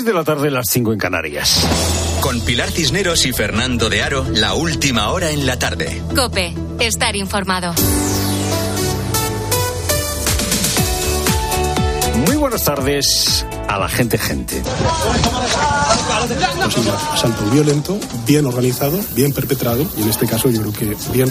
6 de la tarde, las 5 en Canarias. Con Pilar Cisneros y Fernando de Aro, la última hora en la tarde. COPE, estar informado. Muy buenas tardes a la gente. Es un asalto violento, bien organizado, bien perpetrado y en este caso yo creo que bien.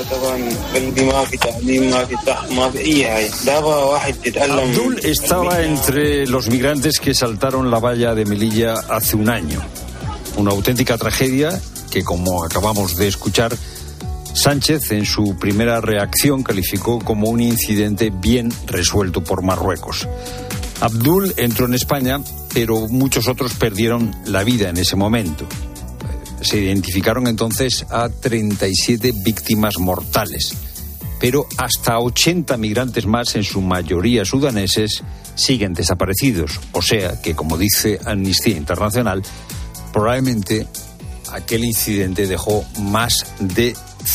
Abdul estaba entre los migrantes que saltaron la valla de Melilla hace un año. Una auténtica tragedia que, como acabamos de escuchar, Sánchez en su primera reacción calificó como un incidente bien resuelto por Marruecos. Abdul entró en España, pero muchos otros perdieron la vida en ese momento. Se identificaron entonces a 37 víctimas mortales, pero hasta 80 migrantes más, en su mayoría sudaneses, siguen desaparecidos. O sea que, como dice Amnistía Internacional, probablemente aquel incidente dejó más de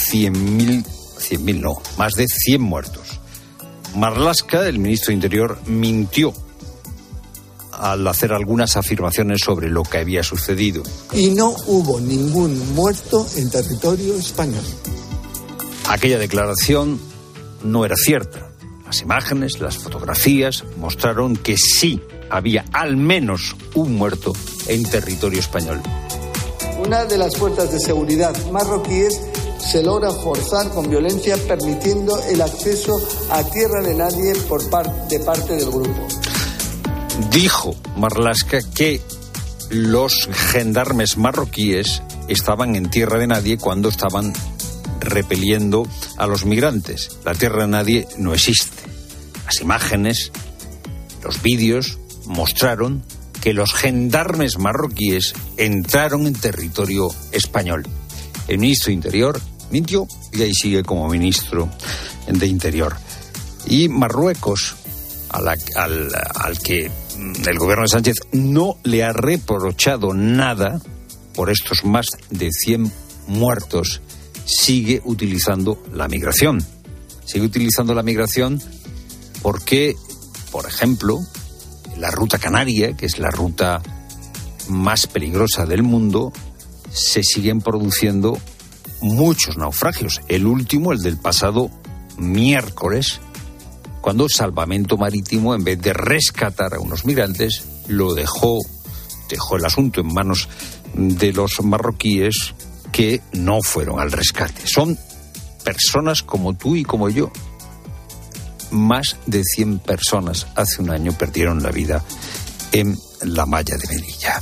100 muertos. Marlaska, el ministro de Interior, mintió al hacer algunas afirmaciones sobre lo que había sucedido. Y no hubo ningún muerto en territorio español. Aquella declaración no era cierta. Las imágenes, las fotografías mostraron que sí había al menos un muerto en territorio español. Una de las fuerzas de seguridad marroquíes se logra forzar con violencia, permitiendo el acceso a tierra de nadie de parte del grupo. Dijo Marlaska que los gendarmes marroquíes estaban en tierra de nadie cuando estaban repeliendo a los migrantes. La tierra de nadie no existe. Las imágenes, los vídeos mostraron que los gendarmes marroquíes entraron en territorio español. El ministro de Interior mintió y ahí sigue como ministro de Interior. Y Marruecos, al que el gobierno de Sánchez no le ha reprochado nada por estos más de 100 muertos, sigue utilizando la migración. Sigue utilizando la migración porque, por ejemplo, la ruta canaria, que es la ruta más peligrosa del mundo, se siguen produciendo muchos naufragios. El último, el del pasado miércoles, cuando Salvamento Marítimo, en vez de rescatar a unos migrantes, dejó el asunto en manos de los marroquíes, que no fueron al rescate. Son personas como tú y como yo. Más de 100 personas hace un año perdieron la vida en la malla de Melilla.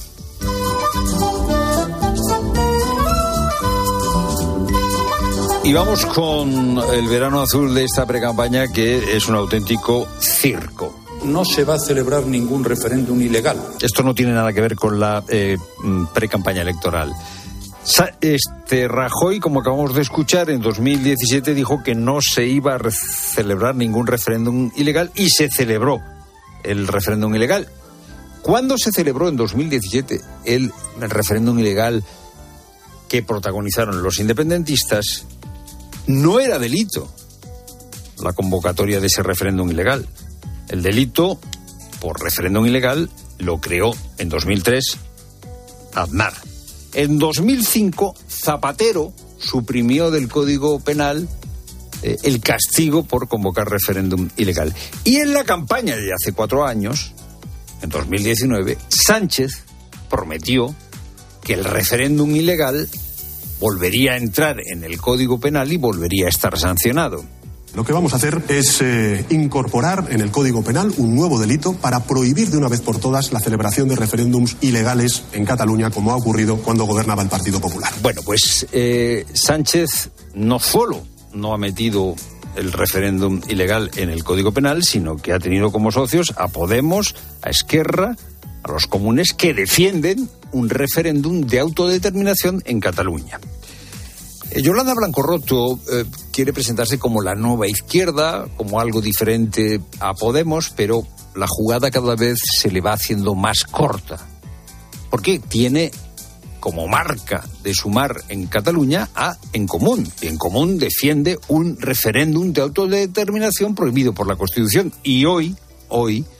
Y vamos con el verano azul de esta precampaña, que es un auténtico circo. No se va a celebrar ningún referéndum ilegal. Esto no tiene nada que ver con la precampaña electoral. Rajoy, como acabamos de escuchar, en 2017 dijo que no se iba a celebrar ningún referéndum ilegal y se celebró el referéndum ilegal. ¿Cuándo se celebró en 2017 el referéndum ilegal que protagonizaron los independentistas? No era delito la convocatoria de ese referéndum ilegal. El delito por referéndum ilegal lo creó en 2003 Aznar. En 2005, Zapatero suprimió del Código Penal el castigo por convocar referéndum ilegal. Y en la campaña de hace 4 años, en 2019, Sánchez prometió que el referéndum ilegal volvería a entrar en el Código Penal y volvería a estar sancionado. Lo que vamos a hacer es incorporar en el Código Penal un nuevo delito para prohibir de una vez por todas la celebración de referéndums ilegales en Cataluña, como ha ocurrido cuando gobernaba el Partido Popular. Bueno, pues Sánchez no solo no ha metido el referéndum ilegal en el Código Penal, sino que ha tenido como socios a Podemos, a Esquerra, a los comunes, que defienden un referéndum de autodeterminación en Cataluña. Yolanda Blanco Roto quiere presentarse como la nueva izquierda, como algo diferente a Podemos, pero la jugada cada vez se le va haciendo más corta, porque tiene como marca de sumar en Cataluña a En Común. Y En Común defiende un referéndum de autodeterminación prohibido por la Constitución. Y hoy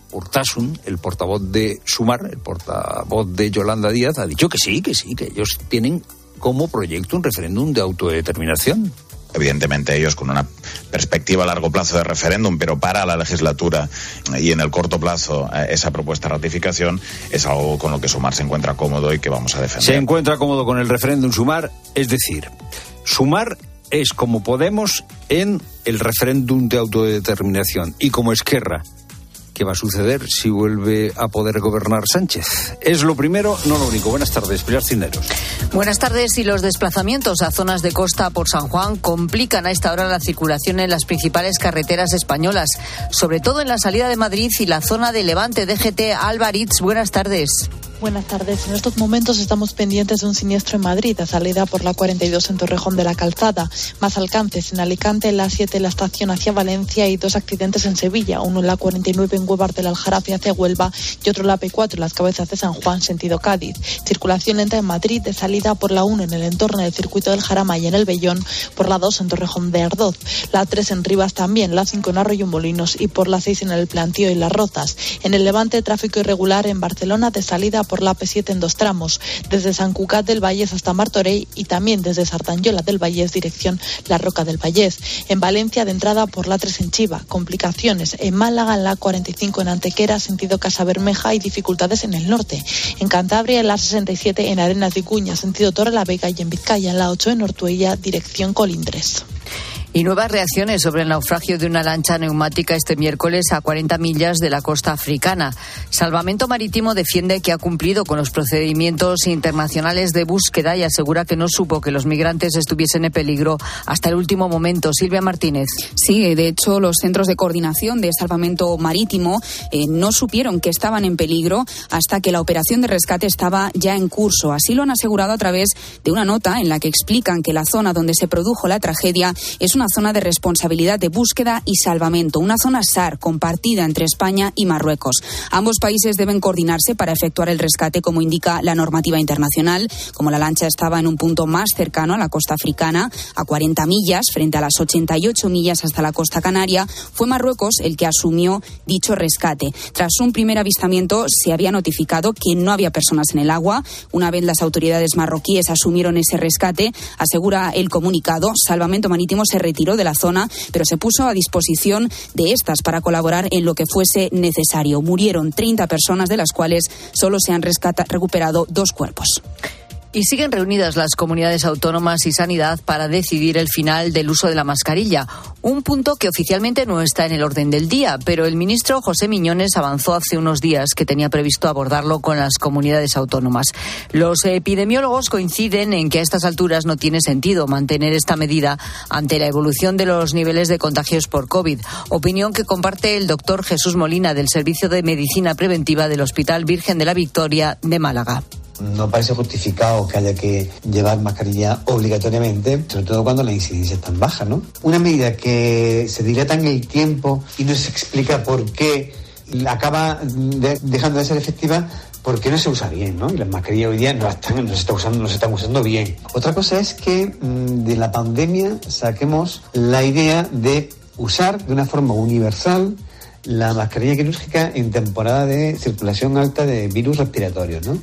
Urtasun, el portavoz de Sumar, el portavoz de Yolanda Díaz, ha dicho que sí, que ellos tienen como proyecto un referéndum de autodeterminación. Evidentemente ellos con una perspectiva a largo plazo de referéndum, pero para la legislatura y en el corto plazo esa propuesta de ratificación es algo con lo que Sumar se encuentra cómodo y que vamos a defender. Se encuentra cómodo con el referéndum Sumar, es decir, Sumar es como Podemos en el referéndum de autodeterminación y como Esquerra. ¿Qué va a suceder si vuelve a poder gobernar Sánchez? Es lo primero, no lo único. Buenas tardes, Pilar Cisneros. Buenas tardes. Y los desplazamientos a zonas de costa por San Juan complican a esta hora la circulación en las principales carreteras españolas, sobre todo en la salida de Madrid y la zona de Levante. DGT Álvarez, buenas tardes. Buenas tardes. En estos momentos estamos pendientes de un siniestro en Madrid, a salida por la 42 en Torrejón de la Calzada. Más alcances en Alicante, en la 7 en la estación hacia Valencia y 2 accidentes en Sevilla, uno en la 49 en Huevar del Aljarafe hacia Huelva y otro en la P4 en las Cabezas de San Juan, sentido Cádiz. Circulación lenta en Madrid, de salida por la 1 en el entorno del circuito del Jarama y en el Bellón, por la 2 en Torrejón de Ardoz, la 3 en Rivas también, la 5 en Arroyo Molinos y por la 6 en el Plantío y Las Rozas. En el Levante, tráfico irregular en Barcelona, de salida por la P7 en 2 tramos, desde Sant Cugat del Vallès hasta Martorell y también desde Sardanyola del Vallès dirección La Roca del Vallès. En Valencia, de entrada por la 3 en Chiva, complicaciones en Málaga, en la 45 en Antequera sentido Casa Bermeja y dificultades en el norte. En Cantabria, en la 67 en Arenas de Icuña sentido Torrelavega y en Vizcaya en la 8 en Ortuella dirección Colindres. Y nuevas reacciones sobre el naufragio de una lancha neumática este miércoles a 40 millas de la costa africana. Salvamento Marítimo defiende que ha cumplido con los procedimientos internacionales de búsqueda y asegura que no supo que los migrantes estuviesen en peligro hasta el último momento. Silvia Martínez. Sí, de hecho, los centros de coordinación de salvamento marítimo no supieron que estaban en peligro hasta que la operación de rescate estaba ya en curso. Así lo han asegurado a través de una nota en la que explican que la zona donde se produjo la tragedia es una zona de responsabilidad de búsqueda y salvamento, una zona SAR compartida entre España y Marruecos. Ambos países deben coordinarse para efectuar el rescate, como indica la normativa internacional. Como la lancha estaba en un punto más cercano a la costa africana, a 40 millas, frente a las 88 millas hasta la costa canaria, fue Marruecos el que asumió dicho rescate. Tras un primer avistamiento, se había notificado que no había personas en el agua. Una vez las autoridades marroquíes asumieron ese rescate, asegura el comunicado, Salvamento Marítimo se retiró de la zona, pero se puso a disposición de estas para colaborar en lo que fuese necesario. Murieron 30 personas, de las cuales solo se han recuperado 2 cuerpos. Y siguen reunidas las comunidades autónomas y Sanidad para decidir el final del uso de la mascarilla, un punto que oficialmente no está en el orden del día, pero el ministro José Miñones avanzó hace unos días que tenía previsto abordarlo con las comunidades autónomas. Los epidemiólogos coinciden en que a estas alturas no tiene sentido mantener esta medida ante la evolución de los niveles de contagios por COVID, opinión que comparte el doctor Jesús Molina del Servicio de Medicina Preventiva del Hospital Virgen de la Victoria de Málaga. No parece justificado que haya que llevar mascarilla obligatoriamente, sobre todo cuando la incidencia es tan baja, ¿no? Una medida que se dilata en el tiempo y no se explica por qué acaba dejando de ser efectiva, porque no se usa bien, ¿no? Y las mascarillas hoy día no se están usando bien. Otra cosa es que de la pandemia saquemos la idea de usar de una forma universal la mascarilla quirúrgica en temporada de circulación alta de virus respiratorios, ¿no?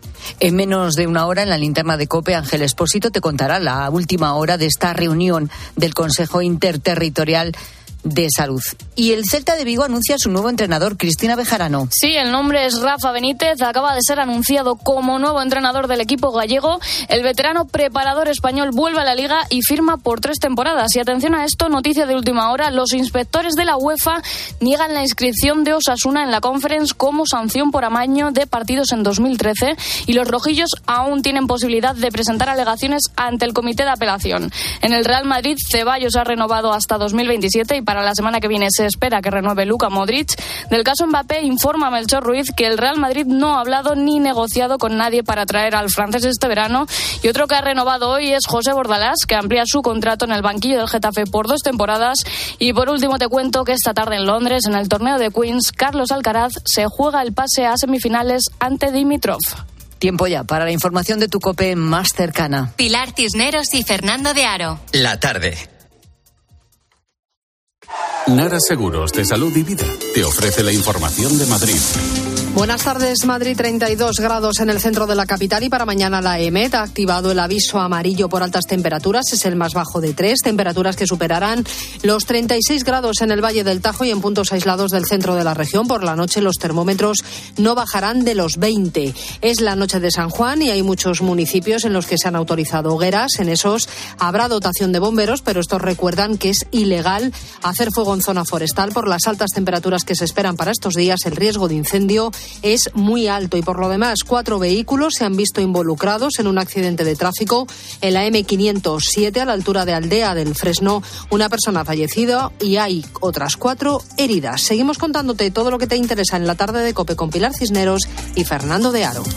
En menos de una hora, en la linterna de COPE, Ángel Expósito te contará la última hora de esta reunión del Consejo Interterritorial de Salud. Y el Celta de Vigo anuncia a su nuevo entrenador, Cristina Bejarano. Sí, el nombre es Rafa Benítez, acaba de ser anunciado como nuevo entrenador del equipo gallego. El veterano preparador español vuelve a la Liga y firma por 3 temporadas. Y atención a esto, noticia de última hora, los inspectores de la UEFA niegan la inscripción de Osasuna en la Conference como sanción por amaño de partidos en 2013 y los rojillos aún tienen posibilidad de presentar alegaciones ante el Comité de Apelación. En el Real Madrid, Ceballos ha renovado hasta 2027 y para la semana que viene se espera que renueve Luka Modric. Del caso Mbappé informa Melchor Ruiz que el Real Madrid no ha hablado ni negociado con nadie para traer al francés este verano. Y otro que ha renovado hoy es José Bordalás, que amplía su contrato en el banquillo del Getafe por 2 temporadas. Y por último te cuento que esta tarde en Londres, en el torneo de Queens, Carlos Alcaraz se juega el pase a semifinales ante Dimitrov. Tiempo ya para la información de tu COPE más cercana. Pilar Cisneros y Fernando de Aro. La tarde. Nara Seguros de Salud y Vida te ofrece la información de Madrid. Buenas tardes. Madrid, 32 grados en el centro de la capital y para mañana la EMET ha activado el aviso amarillo por altas temperaturas. Es el más bajo de 3, temperaturas que superarán los 36 grados en el Valle del Tajo y en puntos aislados del centro de la región. Por la noche los termómetros no bajarán de los 20. Es la noche de San Juan y hay muchos municipios en los que se han autorizado hogueras. En esos habrá dotación de bomberos, pero estos recuerdan que es ilegal hacer fuego en zona forestal. Por las altas temperaturas que se esperan para estos días, el riesgo de incendio es muy alto y por lo demás 4 vehículos se han visto involucrados en un accidente de tráfico en la M507 a la altura de Aldea del Fresno. Una persona fallecida y hay otras 4 heridas. Seguimos contándote todo lo que te interesa en la tarde de COPE con Pilar Cisneros y Fernando de Aro.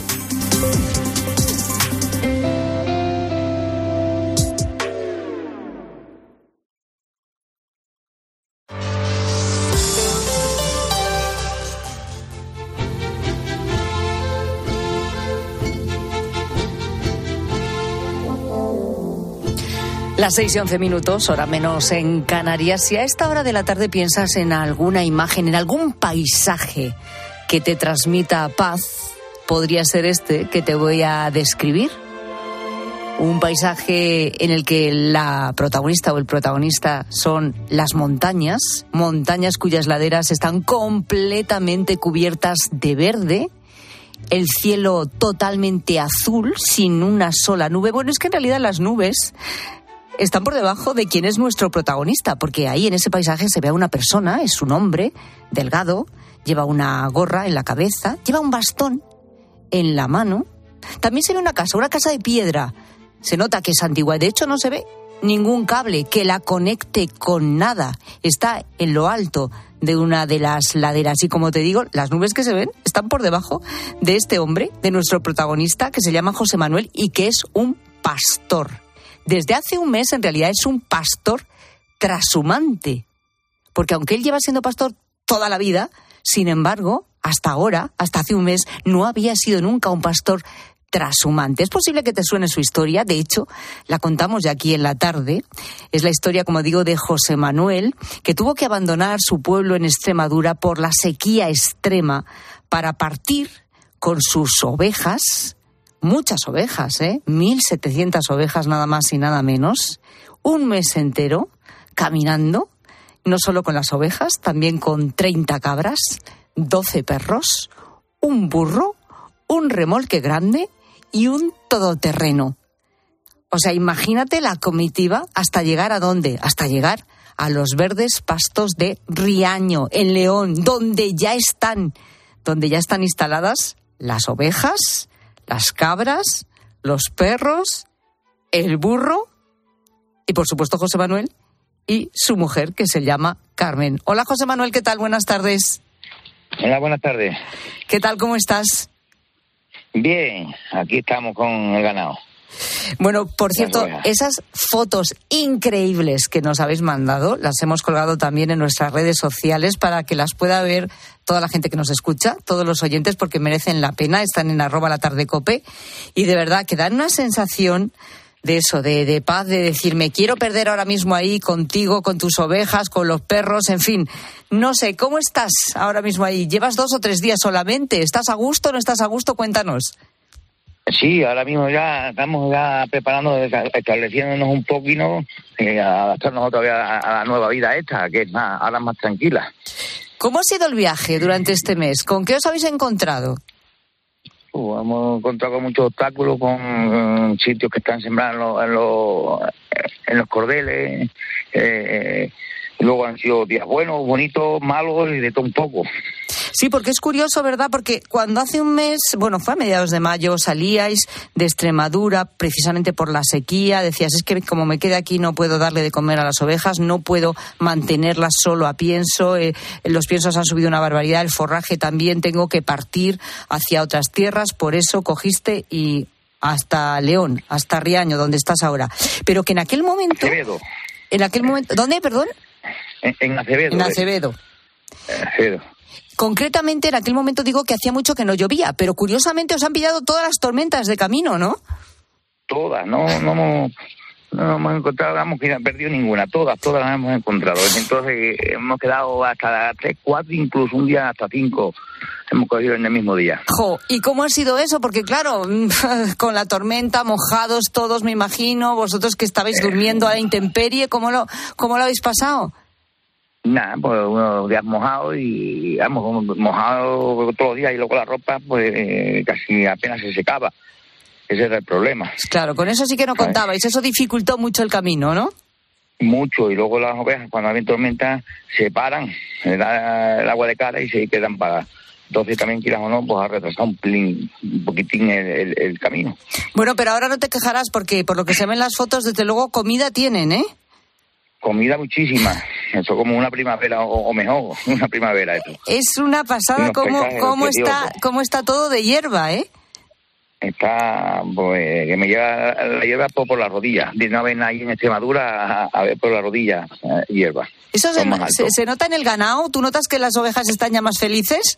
Las 6:11, hora menos en Canarias. Si a esta hora de la tarde piensas en alguna imagen, en algún paisaje que te transmita paz, podría ser este que te voy a describir. Un paisaje en el que la protagonista o el protagonista son las montañas, montañas cuyas laderas están completamente cubiertas de verde. El cielo totalmente azul, sin una sola nube. Bueno, es que en realidad las nubes están por debajo de quien es nuestro protagonista, porque ahí en ese paisaje se ve a una persona, es un hombre delgado, lleva una gorra en la cabeza, lleva un bastón en la mano. También se ve una casa de piedra. Se nota que es antigua y de hecho no se ve ningún cable que la conecte con nada. Está en lo alto de una de las laderas y, como te digo, las nubes que se ven están por debajo de este hombre, de nuestro protagonista, que se llama José Manuel y que es un pastor. Desde hace un mes, en realidad, es un pastor trashumante. Porque aunque él lleva siendo pastor toda la vida, sin embargo, hasta ahora, hasta hace un mes, no había sido nunca un pastor trashumante. Es posible que te suene su historia, de hecho, la contamos ya aquí en la tarde. Es la historia, como digo, de José Manuel, que tuvo que abandonar su pueblo en Extremadura por la sequía extrema para partir con sus ovejas. Muchas ovejas, 1.700 ovejas nada más y nada menos. Un mes entero caminando, no solo con las ovejas, también con 30 cabras, 12 perros, un burro, un remolque grande y un todoterreno. O sea, imagínate la comitiva hasta llegar ¿a dónde? Hasta llegar a los verdes pastos de Riaño, en León, donde ya están instaladas las ovejas, las cabras, los perros, el burro y, por supuesto, José Manuel y su mujer, que se llama Carmen. Hola, José Manuel, ¿qué tal? Buenas tardes. Hola, buenas tardes. ¿Qué tal? ¿Cómo estás? Bien, aquí estamos con el ganado. Bueno, por cierto, esas fotos increíbles que nos habéis mandado, las hemos colgado también en nuestras redes sociales para que las pueda ver toda la gente que nos escucha, todos los oyentes, porque merecen la pena. Están en @latardecope y de verdad que dan una sensación de eso, de paz, de decir, me quiero perder ahora mismo ahí contigo, con tus ovejas, con los perros, en fin. No sé, ¿cómo estás ahora mismo ahí? ¿Llevas 2 o 3 días solamente? ¿Estás a gusto, no estás a gusto? Cuéntanos. Sí, ahora mismo ya estamos preparando, estableciéndonos un poquito, adaptarnos otra vez a la nueva vida esta, que es ahora más tranquila. ¿Cómo ha sido el viaje durante este mes? ¿Con qué os habéis encontrado? Hemos encontrado con muchos obstáculos, con sitios que están sembrados en los cordeles. Luego han sido días buenos, bonitos, malos y de todo un poco. Sí, porque es curioso, ¿verdad? Porque cuando hace un mes, fue a mediados de mayo, salíais de Extremadura precisamente por la sequía, decías, es que como me quede aquí no puedo darle de comer a las ovejas, no puedo mantenerlas solo a pienso, los piensos han subido una barbaridad, el forraje también, tengo que partir hacia otras tierras, por eso cogiste y hasta León, hasta Riaño, donde estás ahora. Pero que en aquel momento... Acevedo. ¿Dónde, perdón? En Acevedo. En Acevedo. Acevedo. Concretamente, en aquel momento digo que hacía mucho que no llovía, pero curiosamente os han pillado todas las tormentas de camino, ¿no? Todas, no No hemos encontrado, no hemos perdido ninguna, todas las hemos encontrado. Entonces hemos quedado hasta 3, 4, incluso un día hasta 5 hemos cogido en el mismo día. Jo, ¿y cómo ha sido eso? Porque claro, con la tormenta, mojados todos, me imagino, vosotros que estabais durmiendo a la intemperie, ¿cómo lo habéis pasado? Nada, pues unos días mojados y mojados todos los días y luego la ropa pues casi apenas se secaba. Ese era el problema. Claro, con eso sí que no contabais, eso dificultó mucho el camino, ¿no? Mucho, y luego las ovejas cuando hay tormenta se paran, le da el agua de cara y se quedan paradas. Entonces también, quieras o no, pues ha retrasado un poquitín el camino. Bueno, pero ahora no te quejarás porque por lo que se ven las fotos, desde luego comida tienen, ¿eh? Comida muchísima, eso como una primavera o mejor, una primavera eso. Es una pasada cómo está todo de hierba, ¿eh? Está, pues, que me llega la hierba por la rodilla. De una vez ahí en Extremadura a ver por la rodilla hierba. ¿Eso se nota en el ganado? ¿Tú notas que las ovejas están ya más felices?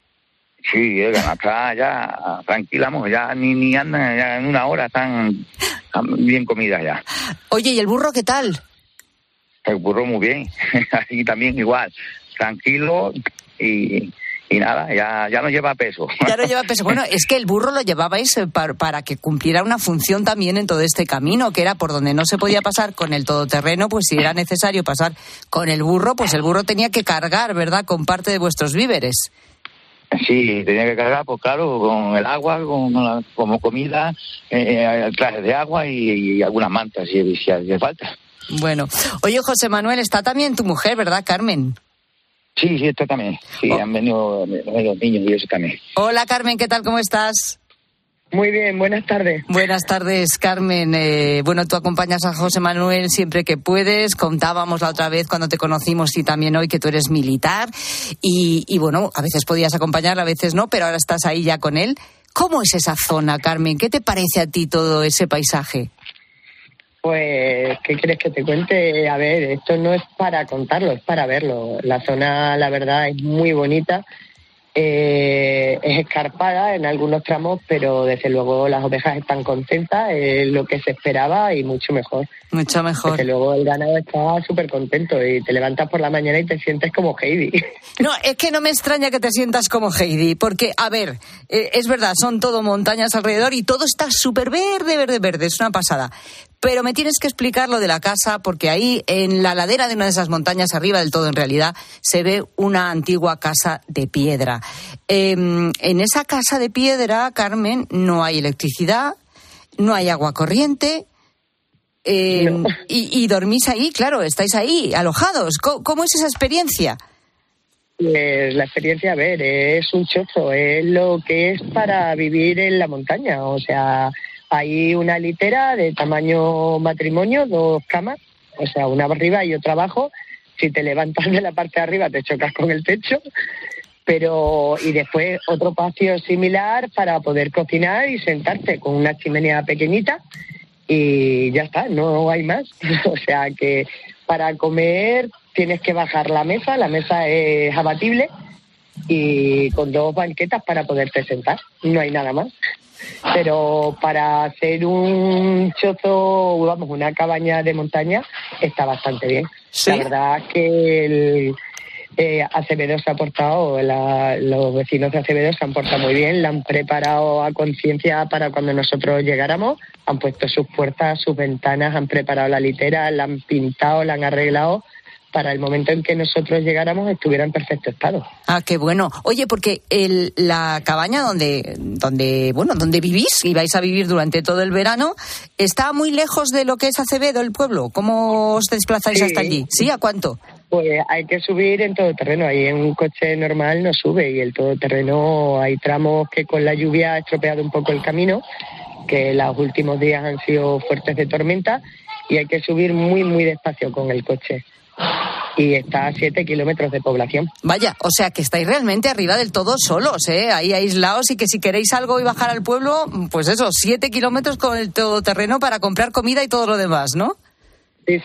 Sí, el ganado está ya tranquilamos, ya ni andan, ya en una hora están bien comidas ya. Oye, ¿y el burro qué tal? El burro muy bien, así también igual, tranquilo y nada, ya no lleva peso. Ya no lleva peso. Bueno, es que el burro lo llevabais para que cumpliera una función también en todo este camino, que era por donde no se podía pasar con el todoterreno, pues si era necesario pasar con el burro, pues el burro tenía que cargar, ¿verdad?, con parte de vuestros víveres. Sí, tenía que cargar, pues claro, con el agua, como comida, trajes de agua y algunas mantas, si hace falta. Bueno, oye, José Manuel, está también tu mujer, ¿verdad, Carmen? Sí, esto también. Sí, han venido los niños y eso también. Hola, Carmen, ¿qué tal? ¿Cómo estás? Muy bien, buenas tardes. Buenas tardes, Carmen. Bueno, tú acompañas a José Manuel siempre que puedes. Contábamos la otra vez cuando te conocimos y también hoy que tú eres militar. Y bueno, a veces podías acompañarlo, a veces no, pero ahora estás ahí ya con él. ¿Cómo es esa zona, Carmen? ¿Qué te parece a ti todo ese paisaje? Pues, ¿qué quieres que te cuente? A ver, esto no es para contarlo, es para verlo. La zona, la verdad, es muy bonita. Es escarpada en algunos tramos, pero desde luego las ovejas están contentas, es lo que se esperaba y mucho mejor. Mucho mejor. Desde luego el ganado está súper contento y te levantas por la mañana y te sientes como Heidi. No, es que no me extraña que te sientas como Heidi, porque, a ver, es verdad, son todo montañas alrededor y todo está súper verde, es una pasada. Pero me tienes que explicar lo de la casa, porque ahí, en la ladera de una de esas montañas, arriba del todo en realidad, se ve una antigua casa de piedra. En esa casa de piedra, Carmen, no hay electricidad, no hay agua corriente, no. y dormís ahí, claro, estáis ahí, alojados. ¿Cómo es esa experiencia? Pues la experiencia, a ver, es un chozo, es lo que es para vivir en la montaña, o sea... Hay una litera de tamaño matrimonio, 2 camas, o sea, una arriba y otra abajo. Si te levantas de la parte de arriba te chocas con el techo, y después otro patio similar para poder cocinar y sentarte con una chimenea pequeñita y ya está, no hay más. O sea que para comer tienes que bajar la mesa es abatible y con 2 banquetas para poderte sentar, no hay nada más. Pero para hacer un chozo, vamos, una cabaña de montaña, está bastante bien. ¿Sí? La verdad es que Acevedo se ha portado, los vecinos de Acevedo se han portado muy bien, la han preparado a conciencia para cuando nosotros llegáramos, han puesto sus puertas, sus ventanas, han preparado la litera, la han pintado, la han arreglado, para el momento en que nosotros llegáramos estuviera en perfecto estado. Ah, qué bueno. Oye, porque la cabaña donde vivís y vais a vivir durante todo el verano, ¿está muy lejos de lo que es Acevedo, el pueblo? ¿Cómo os desplazáis hasta allí? ¿Sí? ¿A cuánto? Pues hay que subir en todoterreno. Ahí en un coche normal no sube y el todoterreno hay tramos que con la lluvia ha estropeado un poco el camino, que los últimos días han sido fuertes de tormenta y hay que subir muy, muy despacio con el coche. Y está a 7 kilómetros de población. Vaya, o sea que estáis realmente arriba del todo solos, ahí aislados, y que si queréis algo y bajar al pueblo, pues eso, 7 kilómetros con el todoterreno para comprar comida y todo lo demás, ¿no? Sí,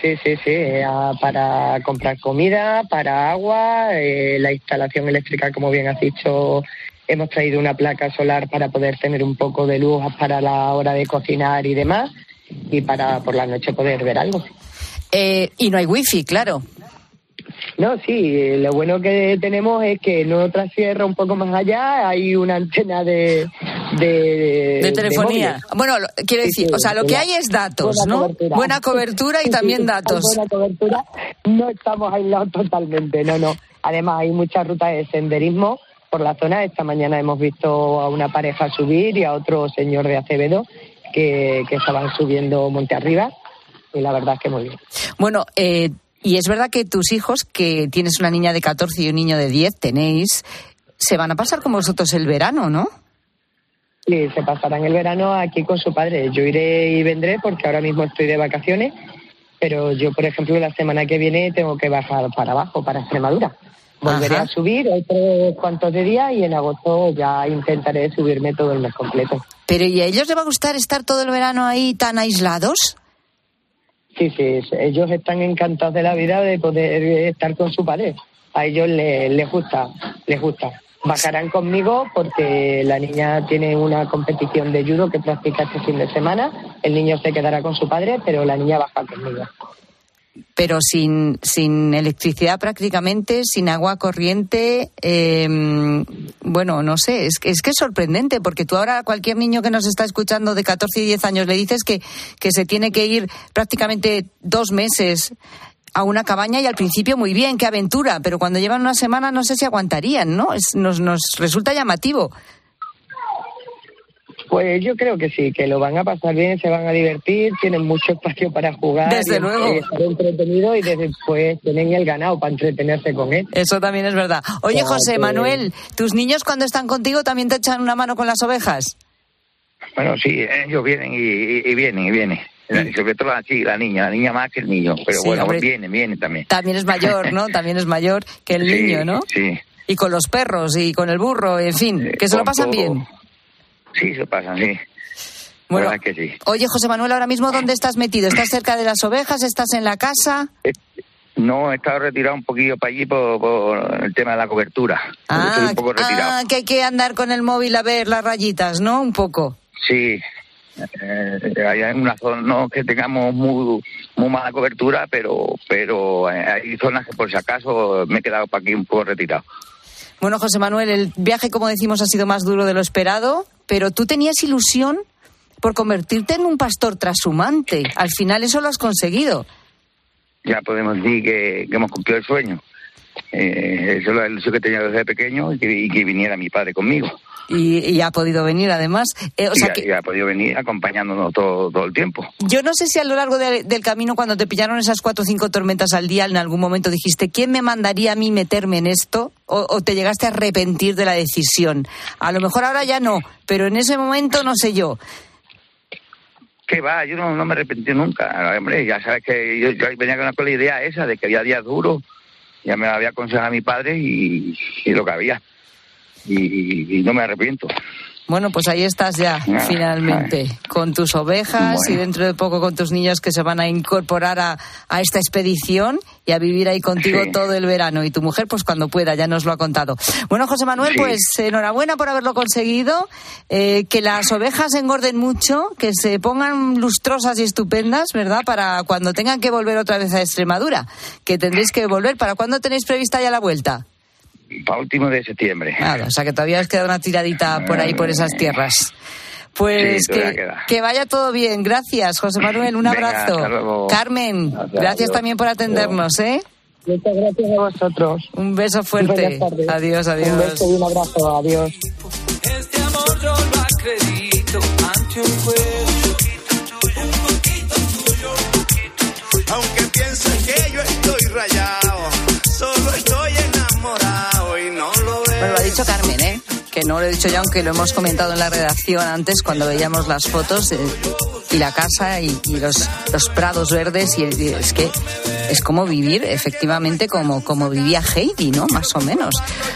para comprar comida, para agua, la instalación eléctrica, como bien has dicho, hemos traído una placa solar para poder tener un poco de luz para la hora de cocinar y demás. y para por la noche poder ver algo. Y no hay wifi, claro. No, sí, lo bueno que tenemos es que en otra sierra un poco más allá hay una antena de telefonía. Bueno, quiero decir, o sea, lo que hay es datos, ¿no? Buena cobertura y también datos. Buena cobertura, no estamos aislados totalmente, no. Además hay muchas rutas de senderismo por la zona. Esta mañana hemos visto a una pareja subir y a otro señor de Acevedo que estaban subiendo monte arriba, y la verdad es que muy bien. Bueno, y es verdad que tus hijos, que tienes una niña de 14 y un niño de 10, se van a pasar con vosotros el verano, ¿no? Sí, se pasarán el verano aquí con su padre. Yo iré y vendré porque ahora mismo estoy de vacaciones, pero yo, por ejemplo, la semana que viene tengo que bajar para abajo, para Extremadura. Volveré a subir otros cuantos de días y en agosto ya intentaré subirme todo el mes completo. ¿Pero y a ellos les va a gustar estar todo el verano ahí tan aislados? Sí, ellos están encantados de la vida de poder estar con su padre. A ellos les gusta. Bajarán conmigo porque la niña tiene una competición de judo que practica este fin de semana. El niño se quedará con su padre, pero la niña baja conmigo. Pero sin electricidad prácticamente, sin agua corriente, bueno, no sé, es que es sorprendente, porque tú ahora a cualquier niño que nos está escuchando de 14 y 10 años le dices que se tiene que ir prácticamente 2 meses a una cabaña y al principio muy bien, qué aventura, pero cuando llevan una semana no sé si aguantarían, ¿no? Nos resulta llamativo. Pues yo creo que sí, que lo van a pasar bien, se van a divertir, tienen mucho espacio para jugar. Desde luego. Estar entretenido y después tienen el ganado para entretenerse con él. Eso también es verdad. Oye, José Manuel, ¿tus niños cuando están contigo también te echan una mano con las ovejas? Bueno, sí, ellos vienen y vienen. Sobre todo la niña más que el niño, pero sí, bueno, viene también. También es mayor, ¿no? También es mayor que el niño, ¿no? Sí. Y con los perros y con el burro, en fin, que se lo pasan todo bien. Sí, se pasan, sí. Bueno, la verdad que sí. Oye, José Manuel, ahora mismo, ¿dónde estás metido? ¿Estás cerca de las ovejas? ¿Estás en la casa? No, he estado retirado un poquillo para allí por el tema de la cobertura. Estoy un poco retirado. Que hay que andar con el móvil a ver las rayitas, ¿no? Un poco. Sí. Hay una zona, no que tengamos muy mala cobertura, pero hay zonas que por si acaso me he quedado para aquí un poco retirado. Bueno, José Manuel, el viaje, como decimos, ha sido más duro de lo esperado, pero tú tenías ilusión por convertirte en un pastor trashumante. Al final eso lo has conseguido. Ya podemos decir que hemos cumplido el sueño. Eso es la ilusión que tenía desde pequeño y que viniera mi padre conmigo. Y ha podido venir, además. Y ha podido venir acompañándonos todo el tiempo. Yo no sé si a lo largo del camino, cuando te pillaron esas 4 o 5 tormentas al día, en algún momento dijiste, ¿quién me mandaría a mí meterme en esto? ¿O te llegaste a arrepentir de la decisión? A lo mejor ahora ya no, pero en ese momento no sé yo. ¿Qué va? Yo no me arrepentí nunca. Hombre, ya sabes que yo venía con la idea esa de que había días duros. Ya me había aconsejado mi padre y lo que había. Y no me arrepiento. Bueno, pues ahí estás ya, finalmente, con tus ovejas y dentro de poco con tus niños que se van a incorporar a esta expedición y a vivir ahí contigo todo el verano. Y tu mujer, pues cuando pueda, ya nos lo ha contado. Bueno, José Manuel, pues enhorabuena por haberlo conseguido. Que las ovejas engorden mucho, que se pongan lustrosas y estupendas, ¿verdad? Para cuando tengan que volver otra vez a Extremadura, que tendréis que volver. ¿Para cuándo tenéis prevista ya la vuelta? Para último de septiembre. Claro, o sea que todavía os queda una tiradita por ahí, por esas tierras. Pues sí, que vaya todo bien. Gracias, José Manuel, un abrazo. Hasta luego. Carmen, gracias también por atendernos, ¿eh? Muchas gracias a vosotros. Un beso fuerte. Adiós. Un beso y un abrazo, adiós. Este amor yo lo acredito ante un juez. Aunque piensen que yo estoy rayado, solo estoy enamorado y no lo veo. Bueno, lo ha dicho Carmen, ¿eh? Que no lo he dicho ya, aunque lo hemos comentado en la redacción antes cuando veíamos las fotos y la casa y los prados verdes, y es que es como vivir efectivamente como vivía Heidi, ¿no? Más o menos.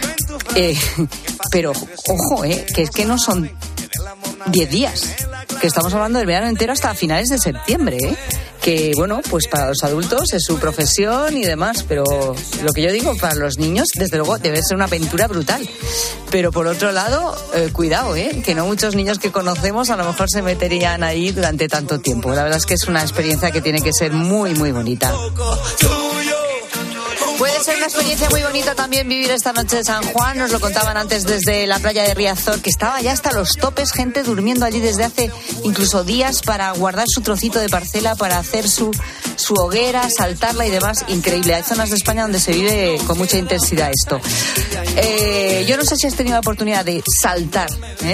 Pero ojo, que es que no son 10 días, que estamos hablando del verano entero hasta finales de septiembre, que, bueno, pues para los adultos es su profesión y demás, pero lo que yo digo, para los niños, desde luego, debe ser una aventura brutal. Pero por otro lado, cuidado, que no muchos niños que conocemos a lo mejor se meterían ahí durante tanto tiempo. La verdad es que es una experiencia que tiene que ser muy, muy bonita. Puede ser una experiencia muy bonita también vivir esta noche de San Juan. Nos lo contaban antes desde la playa de Riazor, que estaba ya hasta los topes, gente durmiendo allí desde hace incluso días para guardar su trocito de parcela, para hacer su hoguera, saltarla y demás. Increíble. Hay zonas de España donde se vive con mucha intensidad esto. Yo no sé si has tenido la oportunidad de saltar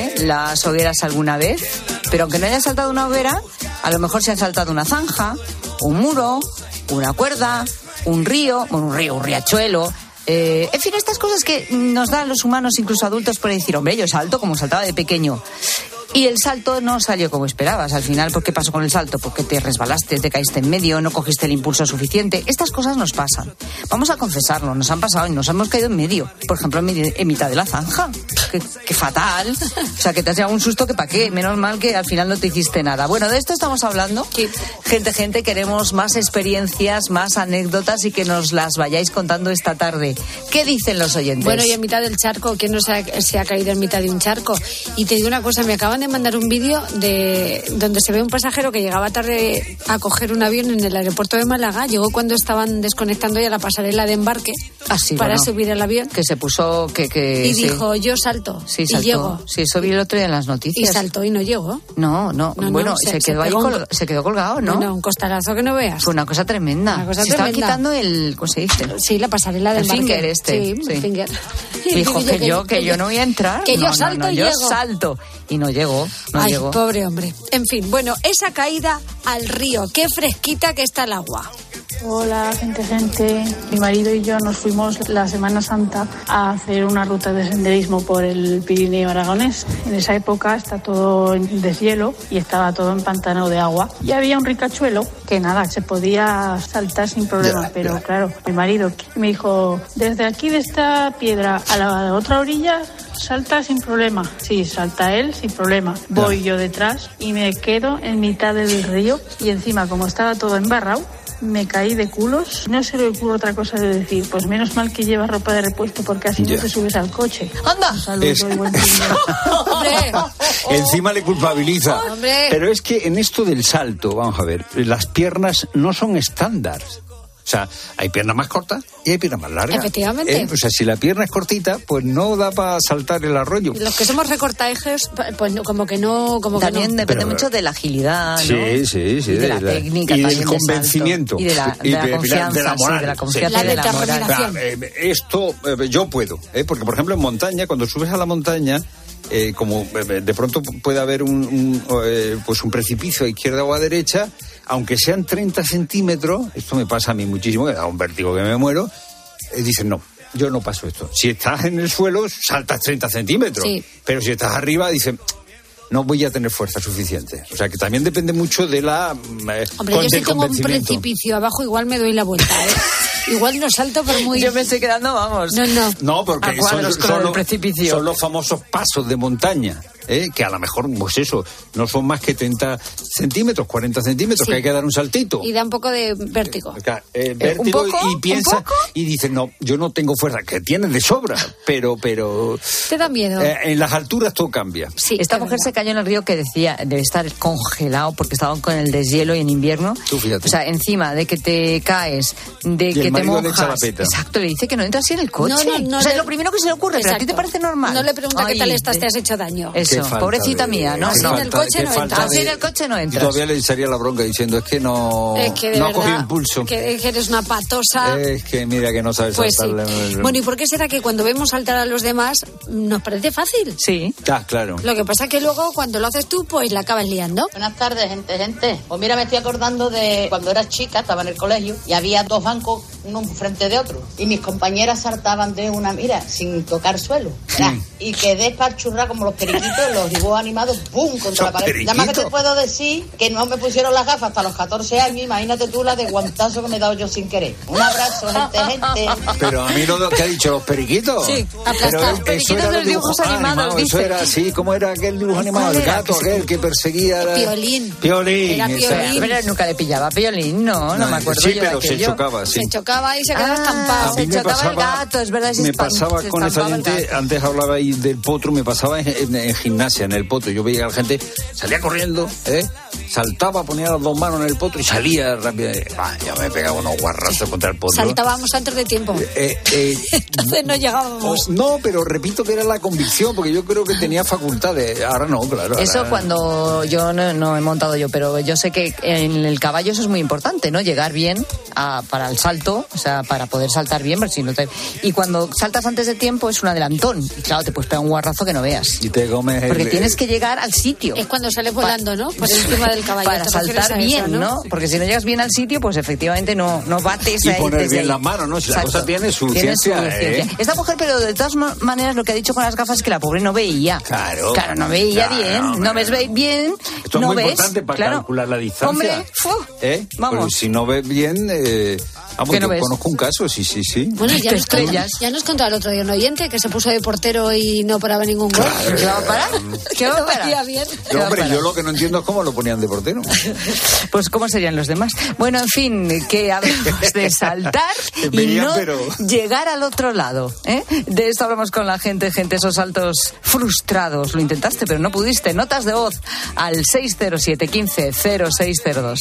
las hogueras alguna vez, pero aunque no hayas saltado una hoguera, a lo mejor se han saltado una zanja, un muro, una cuerda, un río, un riachuelo. En fin, estas cosas que nos dan los humanos, incluso adultos, por decir, hombre, yo salto como saltaba de pequeño. Y el salto no salió como esperabas. Al final, ¿por qué pasó con el salto? Porque te resbalaste, te caíste en medio, no cogiste el impulso suficiente. Estas cosas nos pasan. Vamos a confesarlo, nos han pasado y nos hemos caído en medio. Por ejemplo, en mitad de la zanja. Qué fatal. O sea, que te has llevado un susto que pa' qué. Menos mal que al final no te hiciste nada. Bueno, de esto estamos hablando. Gente, queremos más experiencias, más anécdotas y que nos las vayáis contando esta tarde. ¿Qué dicen los oyentes? Bueno, y en mitad del charco, ¿quién no se ha caído en mitad de un charco? Y te digo una cosa, me acaban de mandar un vídeo de donde se ve un pasajero que llegaba tarde a coger un avión en el aeropuerto de Málaga. Llegó cuando estaban desconectando ya la pasarela de embarque para subir al avión. Que se puso y dijo, yo salto. Sí, saltó. Y llego. Sí, eso vi el otro día en las noticias. Y saltó y no llegó. No. Bueno, se quedó ahí, se quedó colgado, ¿no? No, un costalazo que no veas. Fue una cosa tremenda. Estaba quitando el, ¿cómo se dice? Sí, la pasarela de embarque. Finger Sí, el finger. Dijo que yo no voy a entrar. Que yo salto y yo llego. Salto. Y no llegó. Ay, pobre hombre. En fin, bueno, esa caída al río. Qué fresquita que está el agua. Hola, gente. Mi marido y yo nos fuimos la Semana Santa a hacer una ruta de senderismo por el Pirineo aragonés. En esa época está todo en deshielo y estaba todo empantanado de agua. Y había un ricachuelo que nada, se podía saltar sin problema. Pero claro, mi marido me dijo, desde aquí de esta piedra a la otra orilla, salta sin problema. Sí, salta él sin problema. Voy yo detrás y me quedo en mitad del río y encima, como estaba todo embarrado, me caí de culos. No se le ocurre otra cosa de decir, pues menos mal que llevas ropa de repuesto porque así no te subes al coche. ¡Anda! Un saludo y buen día. ¡Hombre! Encima le culpabiliza. ¡Hombre! Pero es que en esto del salto, vamos a ver, las piernas no son estándar. O sea, hay piernas más cortas y hay piernas más largas. Efectivamente. O sea, si la pierna es cortita, pues no da para saltar el arroyo. Los que somos recortaejes, pues como que no. También depende mucho de la agilidad, ¿no? Sí. Y de la técnica. Y del convencimiento. Y de la confianza. De la moral. De la confianza y de la moral. Esto yo puedo, porque por ejemplo en montaña, cuando subes a la montaña, como de pronto puede haber un precipicio a izquierda o a derecha, aunque sean 30 centímetros, esto me pasa a mí muchísimo, que da un vértigo que me muero, dicen no, yo no paso esto. Si estás en el suelo, saltas 30 centímetros, sí. Pero si estás arriba, dicen, no voy a tener fuerza suficiente. O sea, que también depende mucho de la Hombre, yo si tengo un precipicio abajo, igual me doy la vuelta, Igual no salto, pero muy... Yo me estoy quedando, vamos. No, porque son los famosos pasos de montaña. Que a lo mejor, pues eso, no son más que 30 centímetros, 40 centímetros, sí. Que hay que dar un saltito. Y da un poco de vértigo. Vértigo. ¿Un poco? Y piensa, y dice, no, yo no tengo fuerza, que tienes de sobra, pero... ¿Te da miedo? En las alturas todo cambia. Sí, esta mujer se cayó en el río que decía, debe estar congelado porque estaban con el deshielo y en invierno. Tú fíjate. O sea, encima de que te caes, de que te mojas. Le echa la peta. Exacto, le dice que no entra así en el coche. No, o sea, es lo primero que se le ocurre, pero a ti te parece normal. No le pregunta qué tal estás, te has hecho daño. Eso, pobrecita mía, ¿no? Así en el coche no entras. Así en el coche no entras. Y todavía le echaría la bronca diciendo, es que no ha cogido impulso. Que eres una patosa. Es que mira que no sabes saltar. Sí. Bueno, ¿y por qué será que cuando vemos saltar a los demás nos parece fácil? Sí. Claro. Lo que pasa es que luego cuando lo haces tú, pues la acabas liando. Buenas tardes, gente. Pues mira, me estoy acordando de cuando era chica, estaba en el colegio y había dos bancos uno frente de otro. Y mis compañeras saltaban de una mira, sin tocar suelo. Y quedé espachurrada como los periquitos, los dibujos animados, ¡pum!, contra la pared. Nada más que te puedo decir que no me pusieron las gafas hasta los 14 años. Imagínate tú la de guantazo que me he dado yo sin querer. Un abrazo, gente. Pero a mí no, ¿qué ha dicho? ¿Los periquitos? Sí, aplastados. Los periquitos de los dibujos animados, eso era así, ¿cómo era aquel dibujo animado? El gato aquel que perseguía... Piolín. Era Piolín. Pero nunca le pillaba a Piolín, no me acuerdo sí, yo pero de aquello. se chocaba, sí. Se chocaba y se quedaba estampado. Se chocaba el gato, es verdad. Me pasaba con esa gente, antes hablaba ahí del potro, me pasaba en gimnasia, en el potro. Yo veía a la gente, salía corriendo, saltaba, ponía las dos manos en el potro y salía rápido. Ya me pegaba unos guarrazos contra el potro. Saltábamos antes de tiempo. Entonces no llegábamos. No, pero repito que era la convicción, porque yo creo que tenía facultades. Ahora no, claro. Eso cuando yo no he montado yo, pero yo sé que en el caballo eso es muy importante, ¿no? Llegar bien para el salto, o sea, para poder saltar bien, pero si no te... Y cuando saltas antes de tiempo es un adelantón. Y claro, te puedes pegar un guarrazo que no veas. Y te comes porque tienes que llegar al sitio. Es cuando sales volando, ¿no? Por encima del caballo. Para saltar bien, eso, ¿no? Porque si no llegas bien al sitio, pues efectivamente no bates ahí. Y poner bien las manos, ¿no? Si la cosa tiene su ciencia. Esta mujer, pero de todas maneras, lo que ha dicho con las gafas es que la pobre no veía. Claro, no veía bien. No ves bien. Esto no es muy ves, importante para calcular la distancia. Hombre, vamos. Porque si no ves bien... Vamos, yo conozco un caso, sí. Bueno, ya nos contó el otro día un oyente que se puso de portero y no paraba ningún gol. ¿Qué va a parar? ¿Qué va a parar? Bien. No, hombre, yo lo que no entiendo es cómo lo ponían de portero. Pues cómo serían los demás. Bueno, en fin, que hablamos de saltar y no llegar al otro lado. De esto hablamos con la gente, esos saltos frustrados. Lo intentaste, pero no pudiste. Notas de voz al 607 15 0602.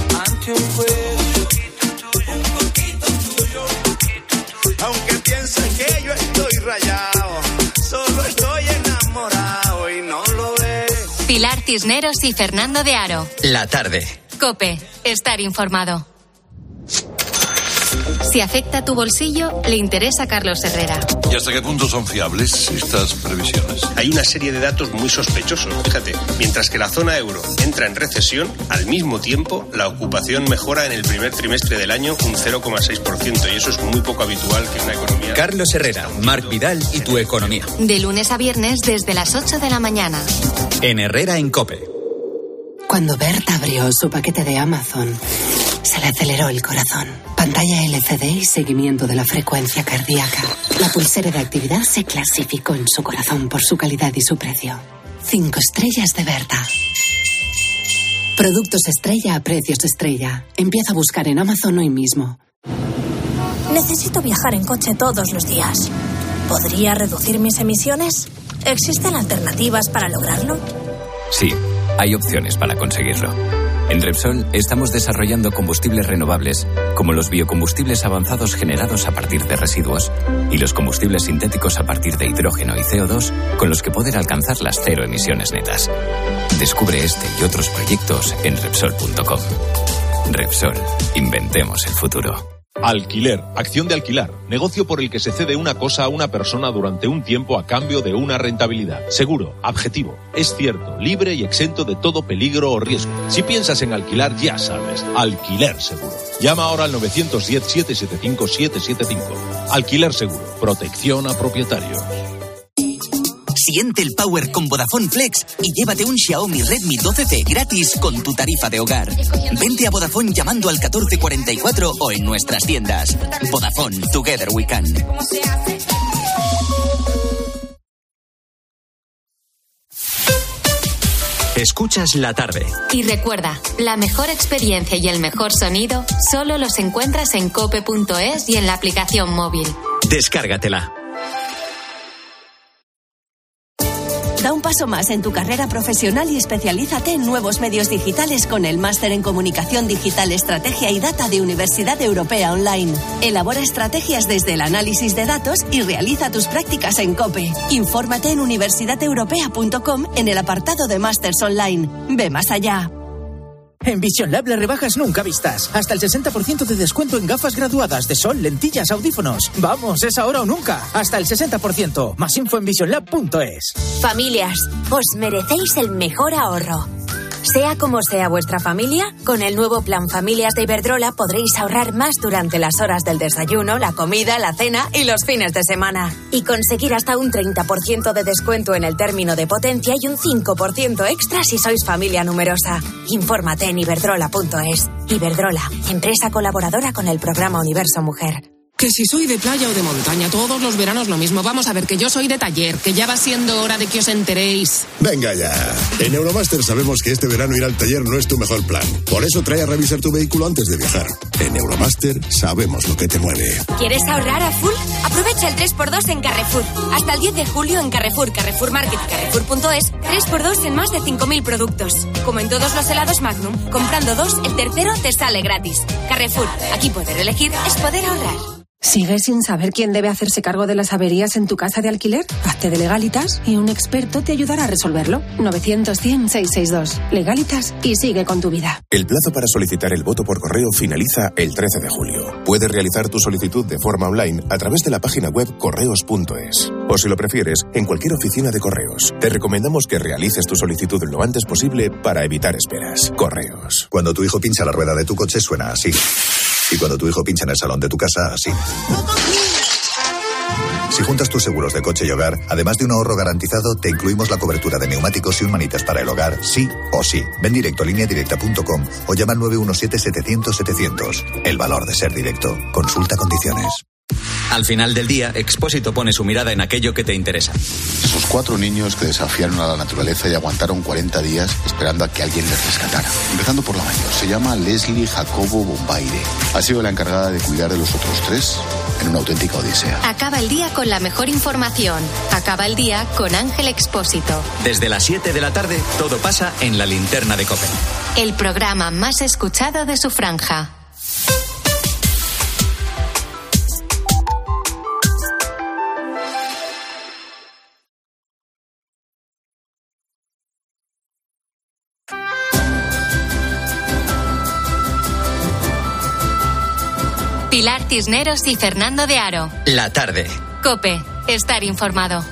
Aunque pienses que yo estoy rayado, solo estoy enamorado y no lo ves. Pilar Cisneros y Fernando de Aro. La tarde. COPE. Estar informado. Si afecta tu bolsillo, le interesa a Carlos Herrera. ¿Y hasta qué punto son fiables estas previsiones? Hay una serie de datos muy sospechosos. Fíjate, mientras que la zona euro entra en recesión, al mismo tiempo la ocupación mejora en el primer trimestre del año un 0,6%, y eso es muy poco habitual que una economía... Carlos Herrera, Marc Vidal y tu economía. De lunes a viernes desde las 8 de la mañana. En Herrera en COPE. Cuando Berta abrió su paquete de Amazon, se le aceleró el corazón. Pantalla LCD y seguimiento de la frecuencia cardíaca. La pulsera de actividad se clasificó en su corazón por su calidad y su precio. 5 estrellas de Berta. Productos estrella a precios estrella. Empieza a buscar en Amazon hoy mismo. Necesito viajar en coche todos los días. ¿Podría reducir mis emisiones? ¿Existen alternativas para lograrlo? Sí, hay opciones para conseguirlo. En Repsol estamos desarrollando combustibles renovables, como los biocombustibles avanzados generados a partir de residuos y los combustibles sintéticos a partir de hidrógeno y CO2, con los que poder alcanzar las 0 emisiones netas. Descubre este y otros proyectos en Repsol.com. Repsol, inventemos el futuro. Alquiler, acción de alquilar, negocio por el que se cede una cosa a una persona durante un tiempo a cambio de una rentabilidad. Seguro, objetivo, es cierto, libre y exento de todo peligro o riesgo. Si piensas en alquilar, ya sabes, Alquiler Seguro. Llama ahora al 910-775-775. Alquiler Seguro, protección a propietarios. Siente el power con Vodafone Flex y llévate un Xiaomi Redmi 12C gratis con tu tarifa de hogar. Vente a Vodafone llamando al 1444 o en nuestras tiendas. Vodafone, Together We Can. Escuchas La Tarde. Y recuerda, la mejor experiencia y el mejor sonido solo los encuentras en cope.es y en la aplicación móvil. Descárgatela. Da un paso más en tu carrera profesional y especialízate en nuevos medios digitales con el Máster en Comunicación Digital, Estrategia y Data de Universidad Europea Online. Elabora estrategias desde el análisis de datos y realiza tus prácticas en COPE. Infórmate en universidadeuropea.com en el apartado de Másters Online. Ve más allá. En Vision Lab las rebajas nunca vistas. Hasta el 60% de descuento en gafas graduadas de sol, lentillas, audífonos. Vamos, es ahora o nunca. Hasta el 60%. Más info en visionlab.es. Familias, os merecéis el mejor ahorro. Sea como sea vuestra familia, con el nuevo plan Familias de Iberdrola podréis ahorrar más durante las horas del desayuno, la comida, la cena y los fines de semana. Y conseguir hasta un 30% de descuento en el término de potencia y un 5% extra si sois familia numerosa. Infórmate en iberdrola.es. Iberdrola, empresa colaboradora con el programa Universo Mujer. Que si soy de playa o de montaña, todos los veranos lo mismo. Vamos a ver, que yo soy de taller, que ya va siendo hora de que os enteréis. Venga ya. En Euromaster sabemos que este verano ir al taller no es tu mejor plan. Por eso trae a revisar tu vehículo antes de viajar. En Euromaster sabemos lo que te mueve. ¿Quieres ahorrar a full? Aprovecha el 3x2 en Carrefour. Hasta el 10 de julio en Carrefour, Carrefour Market y Carrefour.es, 3x2 en más de 5.000 productos. Como en todos los helados Magnum, comprando 2, el tercero te sale gratis. Carrefour, aquí poder elegir es poder ahorrar. ¿Sigues sin saber quién debe hacerse cargo de las averías en tu casa de alquiler? Hazte de Legalitas y un experto te ayudará a resolverlo. 900-100-662. Legalitas y sigue con tu vida. El plazo para solicitar el voto por correo finaliza el 13 de julio. Puedes realizar tu solicitud de forma online a través de la página web correos.es. O si lo prefieres, en cualquier oficina de correos. Te recomendamos que realices tu solicitud lo antes posible para evitar esperas. Correos. Cuando tu hijo pincha la rueda de tu coche suena así. Y cuando tu hijo pincha en el salón de tu casa, así. Si juntas tus seguros de coche y hogar, además de un ahorro garantizado, te incluimos la cobertura de neumáticos y un manitas para el hogar, sí o sí. Ven directo a lineadirecta.com o llama al 917-700-700. El valor de ser directo. Consulta condiciones. Al final del día, Expósito pone su mirada en aquello que te interesa. Esos 4 niños que desafiaron a la naturaleza y aguantaron 40 días esperando a que alguien les rescatara. Empezando por la mayor, se llama Leslie Jacobo Bombaire. Ha sido la encargada de cuidar de los otros 3 en una auténtica odisea. Acaba el día con la mejor información. Acaba el día con Ángel Expósito. Desde las 7 de la tarde, todo pasa en La Linterna de COPE. El programa más escuchado de su franja. Pilar Cisneros y Fernando de Aro. La tarde. COPE. Estar informado.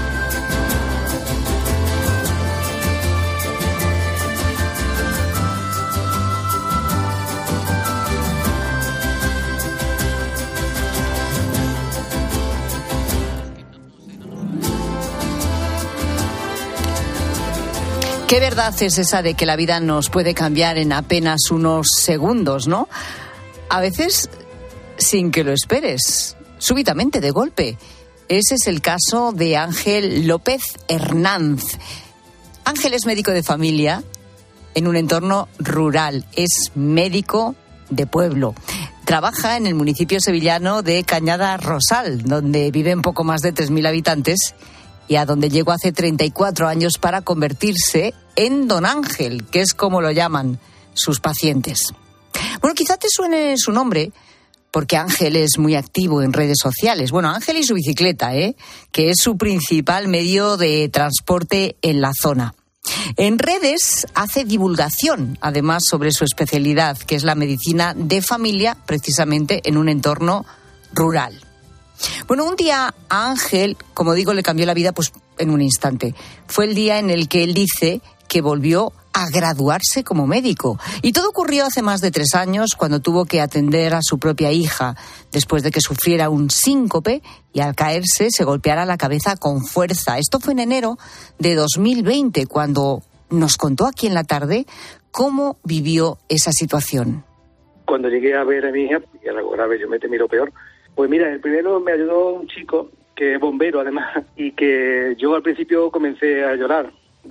¿Qué verdad es esa de que la vida nos puede cambiar en apenas unos segundos, no? A veces sin que lo esperes, súbitamente, de golpe. Ese es el caso de Ángel López Hernández. Ángel es médico de familia en un entorno rural. Es médico de pueblo. Trabaja en el municipio sevillano de Cañada Rosal, donde viven poco más de 3.000 habitantes y a donde llegó hace 34 años para convertirse en Don Ángel, que es como lo llaman sus pacientes. Bueno, quizá te suene su nombre porque Ángel es muy activo en redes sociales. Bueno, Ángel y su bicicleta, que es su principal medio de transporte en la zona. En redes hace divulgación, además, sobre su especialidad, que es la medicina de familia, precisamente en un entorno rural. Bueno, un día a Ángel, como digo, le cambió la vida pues en un instante. Fue el día en el que él dice que volvió a graduarse como médico. Y todo ocurrió hace más de 3 años, cuando tuvo que atender a su propia hija, después de que sufriera un síncope y al caerse se golpeara la cabeza con fuerza. Esto fue en enero de 2020, cuando nos contó aquí en la tarde cómo vivió esa situación. Cuando llegué a ver a mi hija, y algo grave, yo me temí lo peor. Pues mira, el primero me ayudó un chico que es bombero además, y que yo al principio comencé a llorar.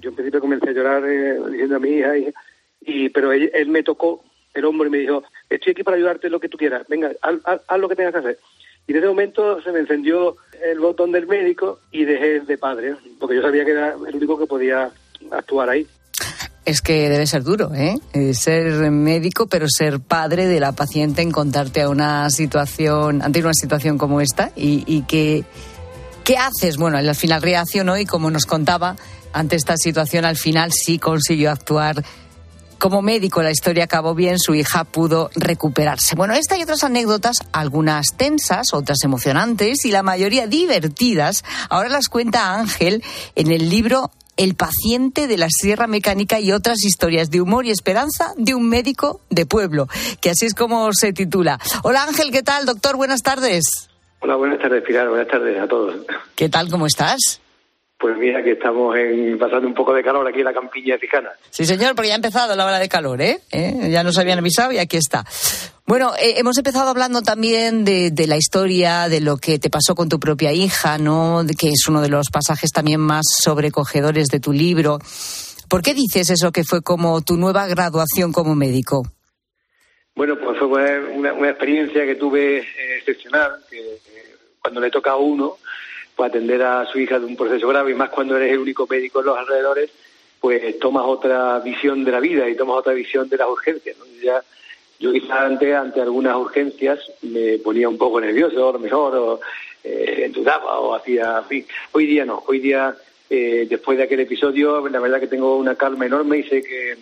Diciendo a mi hija, pero él me tocó el hombro y me dijo: estoy aquí para ayudarte en lo que tú quieras, venga, haz lo que tengas que hacer. Y en ese momento se me encendió el botón del médico y dejé de padre, porque yo sabía que era el único que podía actuar ahí. Es que debe ser duro, ser médico, pero ser padre de la paciente, encontrarte ante una situación como esta y que... ¿Qué haces? Bueno, él al final reaccionó y, como nos contaba, ante esta situación al final sí consiguió actuar como médico. La historia acabó bien, su hija pudo recuperarse. Bueno, esta y otras anécdotas, algunas tensas, otras emocionantes y la mayoría divertidas, ahora las cuenta Ángel en el libro El paciente de la sierra mecánica y otras historias de humor y esperanza de un médico de pueblo, que así es como se titula. Hola Ángel, ¿qué tal, doctor? Buenas tardes. Hola, buenas tardes, Pilar. Buenas tardes a todos. ¿Qué tal? ¿Cómo estás? Pues mira que estamos pasando un poco de calor aquí en la campiña Ficana. Sí, señor, porque ya ha empezado la hora de calor, ¿eh? Ya nos habían avisado y aquí está. Bueno, hemos empezado hablando también de la historia, de lo que te pasó con tu propia hija, ¿no? Que es uno de los pasajes también más sobrecogedores de tu libro. ¿Por qué dices eso, que fue como tu nueva graduación como médico? Bueno, pues fue una experiencia que tuve excepcional, que cuando le toca a uno pues atender a su hija de un proceso grave, y más cuando eres el único médico en los alrededores, pues tomas otra visión de la vida y tomas otra visión de las urgencias, ¿no? Yo quizás ante algunas urgencias me ponía un poco nervioso, a lo mejor, o dudaba, o hacía... En fin. Hoy día no, hoy día, después de aquel episodio, la verdad que tengo una calma enorme y sé que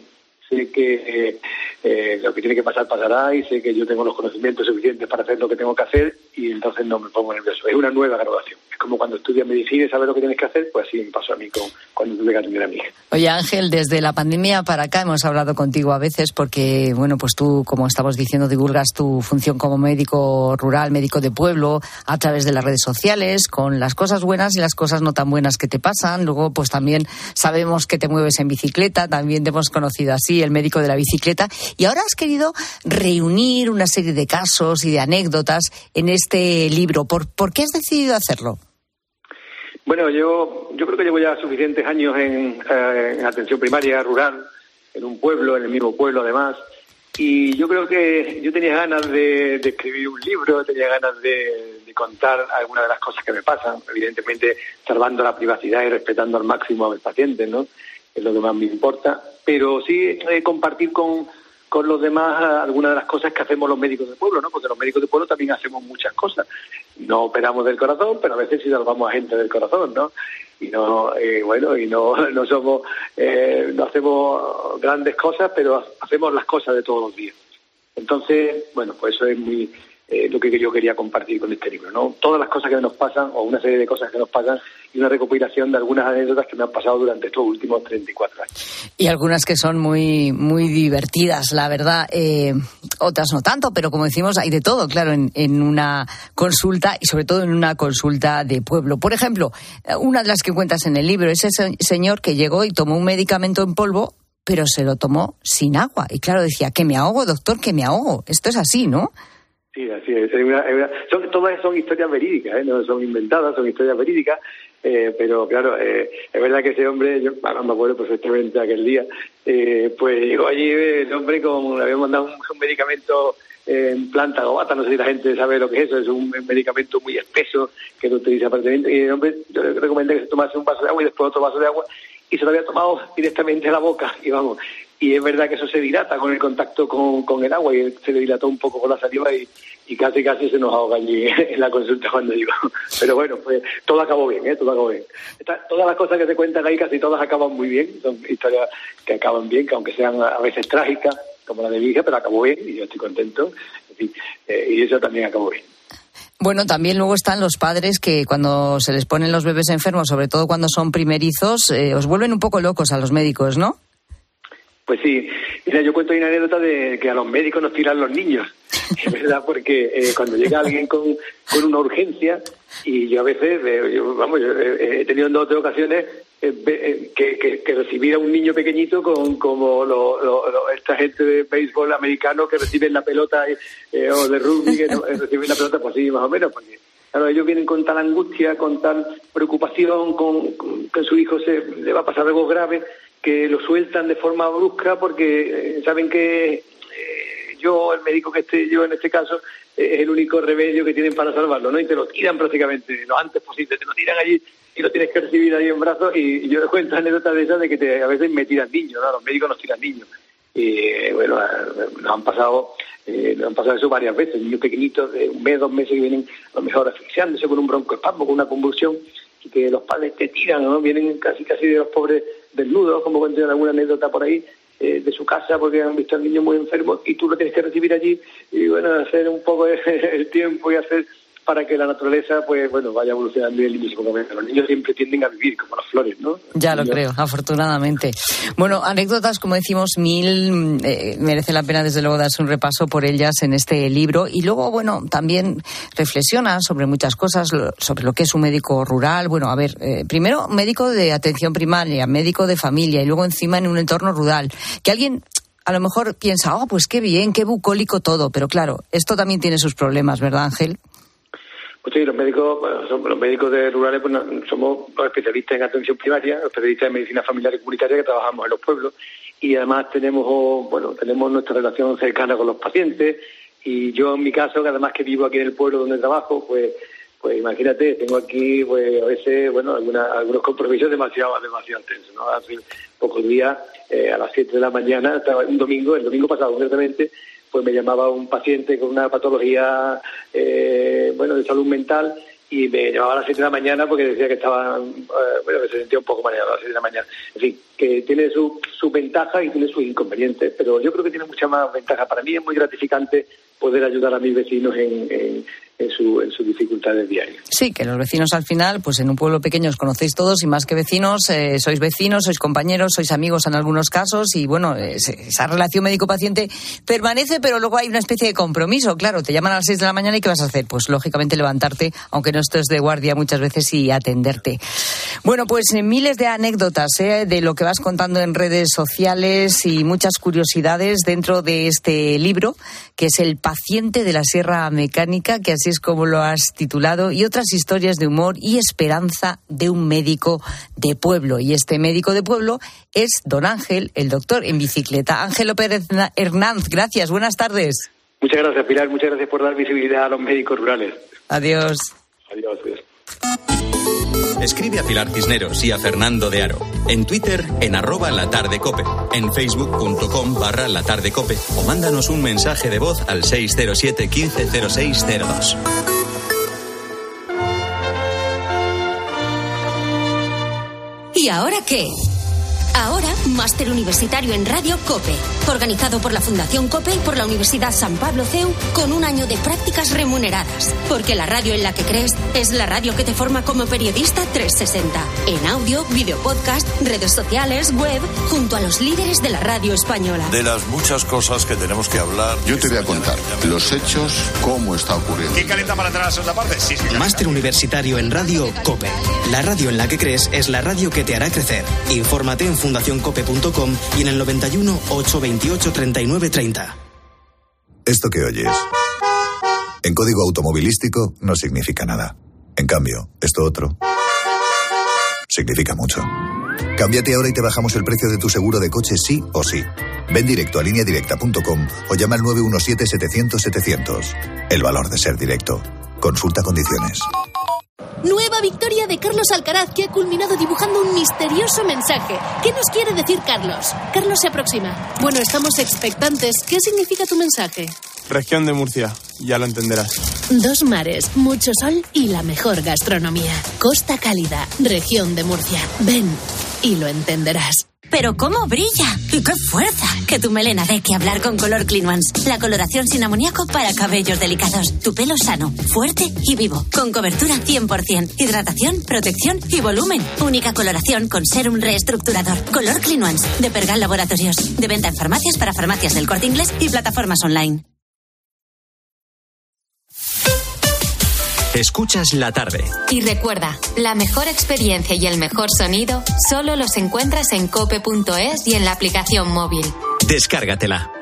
lo que tiene que pasar pasará, y sé que yo tengo los conocimientos suficientes para hacer lo que tengo que hacer, y entonces no me pongo nervioso. Es una nueva graduación. Es como cuando estudias medicina y sabes lo que tienes que hacer, pues así me pasó a mí cuando tuve que atender a mi hija. Oye Ángel, desde la pandemia para acá hemos hablado contigo a veces porque, bueno, pues tú, como estamos diciendo, divulgas tu función como médico rural, médico de pueblo, a través de las redes sociales, con las cosas buenas y las cosas no tan buenas que te pasan. Luego, pues también sabemos que te mueves en bicicleta, también te hemos conocido así, el médico de la bicicleta, y ahora has querido reunir una serie de casos y de anécdotas en este libro. ¿Por qué has decidido hacerlo? Bueno, yo creo que llevo ya suficientes años en atención primaria rural, en un pueblo, en el mismo pueblo además, y yo creo que yo tenía ganas de escribir un libro, tenía ganas de contar algunas de las cosas que me pasan, evidentemente salvando la privacidad y respetando al máximo a mis pacientes, ¿no? Es lo que más me importa, pero sí compartir con los demás algunas de las cosas que hacemos los médicos de pueblo, ¿no? Porque los médicos de pueblo también hacemos muchas cosas. No operamos del corazón, pero a veces sí salvamos a gente del corazón, ¿no? Y no somos, no hacemos grandes cosas, pero hacemos las cosas de todos los días. Entonces, bueno, pues eso es muy lo que yo quería compartir con este libro, ¿no? Todas las cosas que nos pasan, o una serie de cosas que nos pasan, y una recopilación de algunas anécdotas que me han pasado durante estos últimos 34 años. Y algunas que son muy, muy divertidas, la verdad. Otras no tanto, pero como decimos, hay de todo, claro, en una consulta, y sobre todo en una consulta de pueblo. Por ejemplo, una de las que cuentas en el libro, ese señor que llegó y tomó un medicamento en polvo, pero se lo tomó sin agua. Y claro, decía, que me ahogo, doctor, que me ahogo. Esto es así, ¿no? Sí, así es. Todas son historias verídicas, no son inventadas, son historias verídicas, pero claro, es verdad que ese hombre, yo me acuerdo perfectamente de aquel día, pues llegó allí el hombre le habían mandado un medicamento en planta gobata, no sé si la gente sabe lo que es eso, es un medicamento muy espeso que lo utiliza para tener, y el hombre, yo le recomendé que se tomase un vaso de agua y después otro vaso de agua, y se lo había tomado directamente a la boca, y vamos, y es verdad que eso se dilata con el contacto con el agua, y se le dilató un poco con la saliva y casi se nos ahoga allí en la consulta cuando llegó. Pero bueno, pues todo acabó bien, todo acabó bien. Todas las cosas que se cuentan ahí, casi todas acaban muy bien, son historias que acaban bien, que aunque sean a veces trágicas, como la de mi hija, pero acabó bien y yo estoy contento, en fin, y eso también acabó bien. Bueno, también luego están los padres que cuando se les ponen los bebés enfermos, sobre todo cuando son primerizos, os vuelven un poco locos a los médicos, ¿no? Pues sí, mira, yo cuento una anécdota de que a los médicos nos tiran los niños, es verdad, porque cuando llega alguien con una urgencia, y yo a veces, he tenido en 2 o 3 ocasiones que recibir a un niño pequeñito como esta gente de béisbol americano que reciben la pelota o de rugby que reciben la pelota, pues sí, más o menos, porque claro, ellos vienen con tal angustia, con tal preocupación, que su hijo le va a pasar algo grave, que lo sueltan de forma brusca porque saben que yo, el médico que esté yo en este caso, es el único remedio que tienen para salvarlo, ¿no? Y te lo tiran prácticamente lo antes posible, te lo tiran allí y lo tienes que recibir ahí en brazos, y yo les cuento anécdotas de esas de que a veces me tiran niños, ¿no? Los médicos nos tiran niños. Y bueno, nos han pasado eso varias veces, niños pequeñitos de 1 mes, 2 meses que vienen a lo mejor asfixiándose con un broncoespasmo, con una convulsión, y que los padres te tiran, ¿no? Vienen casi de los pobres desnudos, como cuento en alguna anécdota por ahí, de su casa porque han visto al niño muy enfermo, y tú lo tienes que recibir allí y bueno, hacer un poco el tiempo y para que la naturaleza, pues bueno, vaya evolucionando y el niño se ponga bien. Los niños siempre tienden a vivir como las flores, ¿no? Ya lo creo, afortunadamente. Bueno, anécdotas, como decimos, 1000, merece la pena desde luego darse un repaso por ellas en este libro. Y luego, bueno, también reflexiona sobre muchas cosas, sobre lo que es un médico rural. Bueno, a ver, primero médico de atención primaria, médico de familia y luego encima en un entorno rural. Que alguien a lo mejor piensa, pues qué bien, qué bucólico todo. Pero claro, esto también tiene sus problemas, ¿verdad, Ángel? Pues sí, los médicos de rurales pues, somos los especialistas en atención primaria, los especialistas en medicina familiar y comunitaria que trabajamos en los pueblos y además tenemos nuestra relación cercana con los pacientes y yo en mi caso, que además que vivo aquí en el pueblo donde trabajo, pues imagínate, tengo aquí pues a veces, algunos compromisos demasiado tensos, ¿no? Hace pocos días, a las 7 de la mañana, estaba el domingo pasado concretamente, pues me llamaba un paciente con una patología de salud mental y me llamaba a las 7 de la mañana porque decía que estaba que se sentía un poco mareado a las 7 de la mañana. En fin, que tiene sus ventajas y tiene sus inconvenientes, pero yo creo que tiene mucha más ventaja. Para mí es muy gratificante poder ayudar a mis vecinos en sus dificultades diarias. Sí, que los vecinos al final, pues en un pueblo pequeño os conocéis todos y más que vecinos, sois vecinos, sois compañeros, sois amigos en algunos casos y bueno, esa relación médico-paciente permanece, pero luego hay una especie de compromiso. Claro, te llaman a las 6 de la mañana y ¿qué vas a hacer? Pues lógicamente levantarte, aunque no estés de guardia muchas veces y atenderte. Bueno, pues miles de anécdotas de lo que vas contando en redes sociales y muchas curiosidades dentro de este libro, que es El paciente de la Sierra Mecánica, que así es como lo has titulado, y otras historias de humor y esperanza de un médico de pueblo. Y este médico de pueblo es don Ángel, el doctor en bicicleta. Ángel López Hernández, gracias, buenas tardes. Muchas gracias, Pilar, muchas gracias por dar visibilidad a los médicos rurales. Adiós. Adiós. Escribe a Pilar Cisneros y a Fernando de Aro. En Twitter, en @latardecope. En facebook.com/latardecope. O mándanos un mensaje de voz al 607 15 0602. ¿Y ahora qué? Ahora, máster universitario en Radio COPE, organizado por la Fundación COPE y por la Universidad San Pablo CEU, con un año de prácticas remuneradas. Porque la radio en la que crees es la radio que te forma como periodista 360. En audio, videopodcast, redes sociales, web, junto a los líderes de la radio española. De las muchas cosas que tenemos que hablar. Yo te voy a contar los hechos, cómo está ocurriendo. ¿Quién calienta para entrar a la segunda parte? Sí. Máster universitario en Radio COPE. La radio en la que crees es la radio que te hará crecer. Infórmate en fundacioncope.com y en el 91 828 39 30. Esto que oyes, en código automovilístico no significa nada. En cambio, esto otro significa mucho. Cámbiate ahora y te bajamos el precio de tu seguro de coche sí o sí. Ven directo a lineadirecta.com o llama al 917-700-700. El valor de ser directo. Consulta condiciones. Nueva victoria de Carlos Alcaraz, que ha culminado dibujando un misterioso mensaje. ¿Qué nos quiere decir Carlos? Carlos se aproxima. Bueno, estamos expectantes. ¿Qué significa tu mensaje? Región de Murcia, ya lo entenderás. 2 mares, mucho sol y la mejor gastronomía. Costa Cálida, región de Murcia. Ven y lo entenderás. ¡Pero cómo brilla! ¡Y qué fuerza! Que tu melena dé que hablar con Color Clean Ones. La coloración sin amoníaco para cabellos delicados. Tu pelo sano, fuerte y vivo. Con cobertura 100%. Hidratación, protección y volumen. Única coloración con sérum reestructurador. Color Clean Ones. De Pergal Laboratorios. De venta en farmacias para farmacias del Corte Inglés y plataformas online. Escuchas la tarde. Y recuerda, la mejor experiencia y el mejor sonido solo los encuentras en cope.es y en la aplicación móvil. Descárgatela.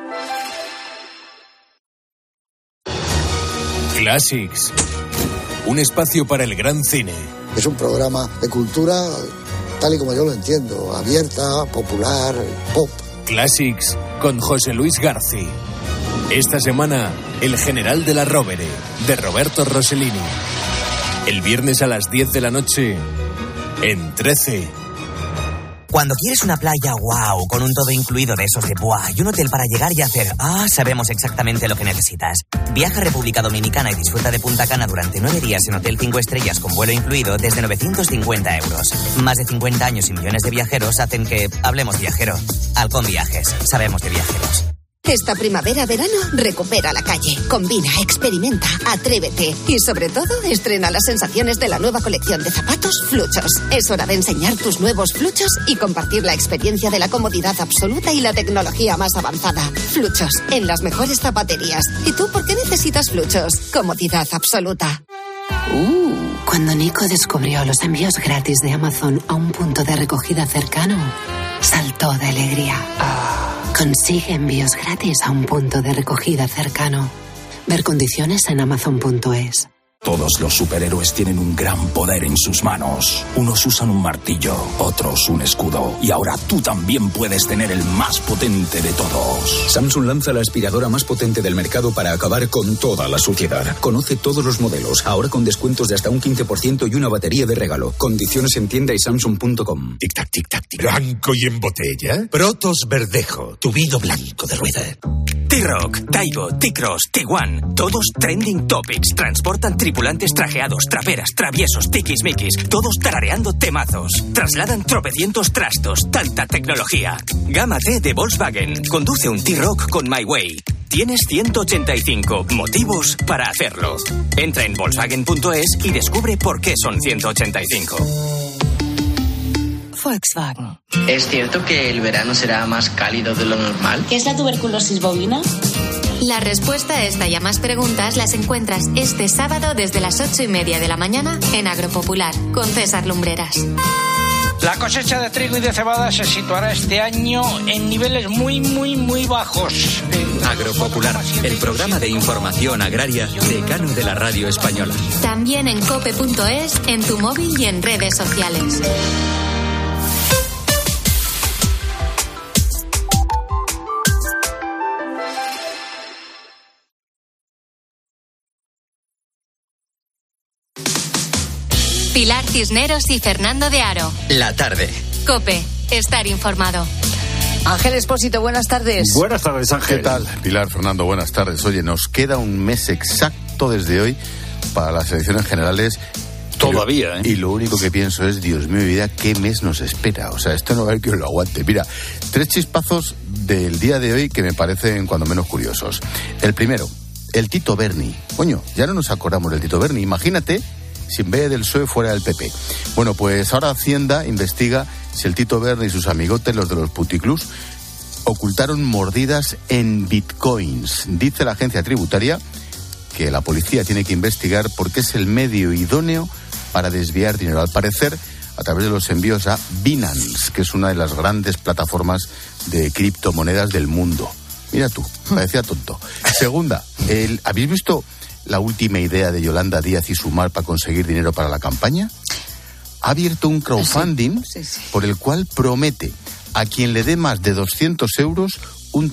Classics. Un espacio para el gran cine. Es un programa de cultura tal y como yo lo entiendo, abierta, popular, pop. Classics con José Luis García. Esta semana, El general de la Rovere, de Roberto Rossellini. El viernes a las 10 de la noche, en 13. Cuando quieres una playa wow, con un todo incluido de esos de buah, y un hotel para llegar y hacer sabemos exactamente lo que necesitas. Viaja a República Dominicana y disfruta de Punta Cana durante 9 días en hotel 5 estrellas con vuelo incluido desde 950 euros. Más de 50 años y millones de viajeros hacen que hablemos viajero. Halcón Viajes, sabemos de viajeros. Esta primavera-verano, recupera la calle. Combina, experimenta, atrévete. Y sobre todo, estrena las sensaciones de la nueva colección de zapatos Fluchos. Es hora de enseñar tus nuevos Fluchos y compartir la experiencia de la comodidad absoluta y la tecnología más avanzada. Fluchos, en las mejores zapaterías. ¿Y tú por qué necesitas Fluchos? Comodidad absoluta. Cuando Nico descubrió los envíos gratis de Amazon a un punto de recogida cercano, saltó de alegría. Consigue envíos gratis a un punto de recogida cercano. Ver condiciones en Amazon.es. Todos los superhéroes tienen un gran poder en sus manos. Unos usan un martillo, otros un escudo. Y ahora tú también puedes tener el más potente de todos. Samsung lanza la aspiradora más potente del mercado para acabar con toda la suciedad. Conoce todos los modelos, ahora con descuentos de hasta un 15% y una batería de regalo. Condiciones en tienda y samsung.com. Tic-tac, tic-tac, tic. Blanco y en botella. Protos Verdejo, tu vino blanco de rueda. T-Rock, Taigo, T-Cross, Tiguan, todos trending topics. Transportan tripulantes trajeados, traperas, traviesos, tiquismiquis, todos tarareando temazos. Trasladan tropecientos trastos, tanta tecnología. Gama T de Volkswagen. Conduce un T-Rock con My Way. Tienes 185 motivos para hacerlo. Entra en Volkswagen.es y descubre por qué son 185. Volkswagen. ¿Es cierto que el verano será más cálido de lo normal? ¿Qué es la tuberculosis bovina? La respuesta a esta y a más preguntas las encuentras este sábado desde las 8:30 de la mañana en Agropopular con César Lumbreras. La cosecha de trigo y de cebada se situará este año en niveles muy bajos. Agropopular, el programa de información agraria decano de la radio española. También en cope.es, en tu móvil y en redes sociales. Pilar Cisneros y Fernando de Aro. La tarde. COPE. Estar informado. Ángel Expósito, buenas tardes. Buenas tardes, Ángel. ¿Qué tal, Pilar, Fernando? Buenas tardes. Oye, nos queda un mes exacto desde hoy para las elecciones generales. Todavía, ¿eh? Y lo único que pienso es, Dios mío, vida, ¿qué mes nos espera? O sea, esto no va a haber que lo aguante. Mira, 3 chispazos del día de hoy que me parecen cuando menos curiosos. El primero, el Tito Berni. Coño, ya no nos acordamos del Tito Berni. Imagínate si en vez del PSOE fuera el PP. Bueno, pues ahora Hacienda investiga si el Tito Berni y sus amigotes, los de los puticlús, ocultaron mordidas en bitcoins. Dice la agencia tributaria que la policía tiene que investigar porque es el medio idóneo para desviar dinero. Al parecer, a través de los envíos a Binance, que es una de las grandes plataformas de criptomonedas del mundo. Mira tú, parecía tonto. Segunda, ¿habéis visto la última idea de Yolanda Díaz y Sumar para conseguir dinero para la campaña? Ha abierto un crowdfunding por el cual promete a quien le dé más de 200 euros un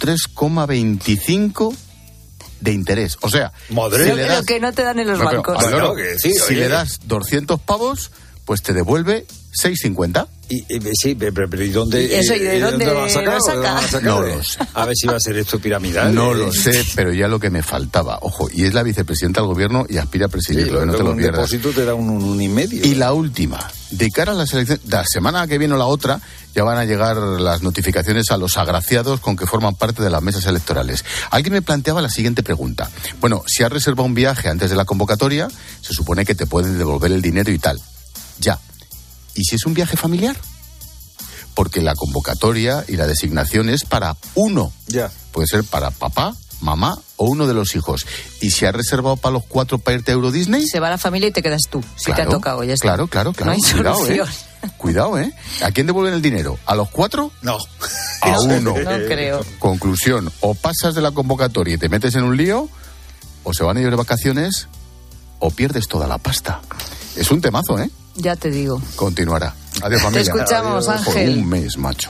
3,25 de interés. O sea, madre, si le das, lo que no te dan en los bancos. Si le das 200 pavos, pues te devuelve 6,50. Sí, pero ¿y dónde? ¿Y eso, ¿y de dónde lo saca? No lo sé. A ver si va a ser esto piramidal. No lo sé, pero ya lo que me faltaba. Ojo, y es la vicepresidenta del gobierno y aspira a presidirlo, sí, no te lo pierdas. Un depósito te da un 1,5. Y la última, de cara a las elecciones, la semana que viene o la otra, ya van a llegar las notificaciones a los agraciados con que forman parte de las mesas electorales. Alguien me planteaba la siguiente pregunta. Bueno, si has reservado un viaje antes de la convocatoria, se supone que te pueden devolver el dinero y tal. Ya. ¿Y si es un viaje familiar? Porque la convocatoria y la designación es para uno. Ya. Puede ser para papá, mamá o uno de los hijos. ¿Y si has reservado para los 4 para irte a Euro Disney? Se va la familia y te quedas tú, si te ha tocado. Ya está. Claro. No hay solución. Cuidado, ¿eh? ¿A quién devuelven el dinero? ¿A los 4? No. A uno. No creo. Conclusión, o pasas de la convocatoria y te metes en un lío, o se van a ir de vacaciones, o pierdes toda la pasta. Es un temazo, ¿eh? Ya te digo. Continuará. Adiós, familia. Te escuchamos, adiós. Ángel. Por un mes, macho.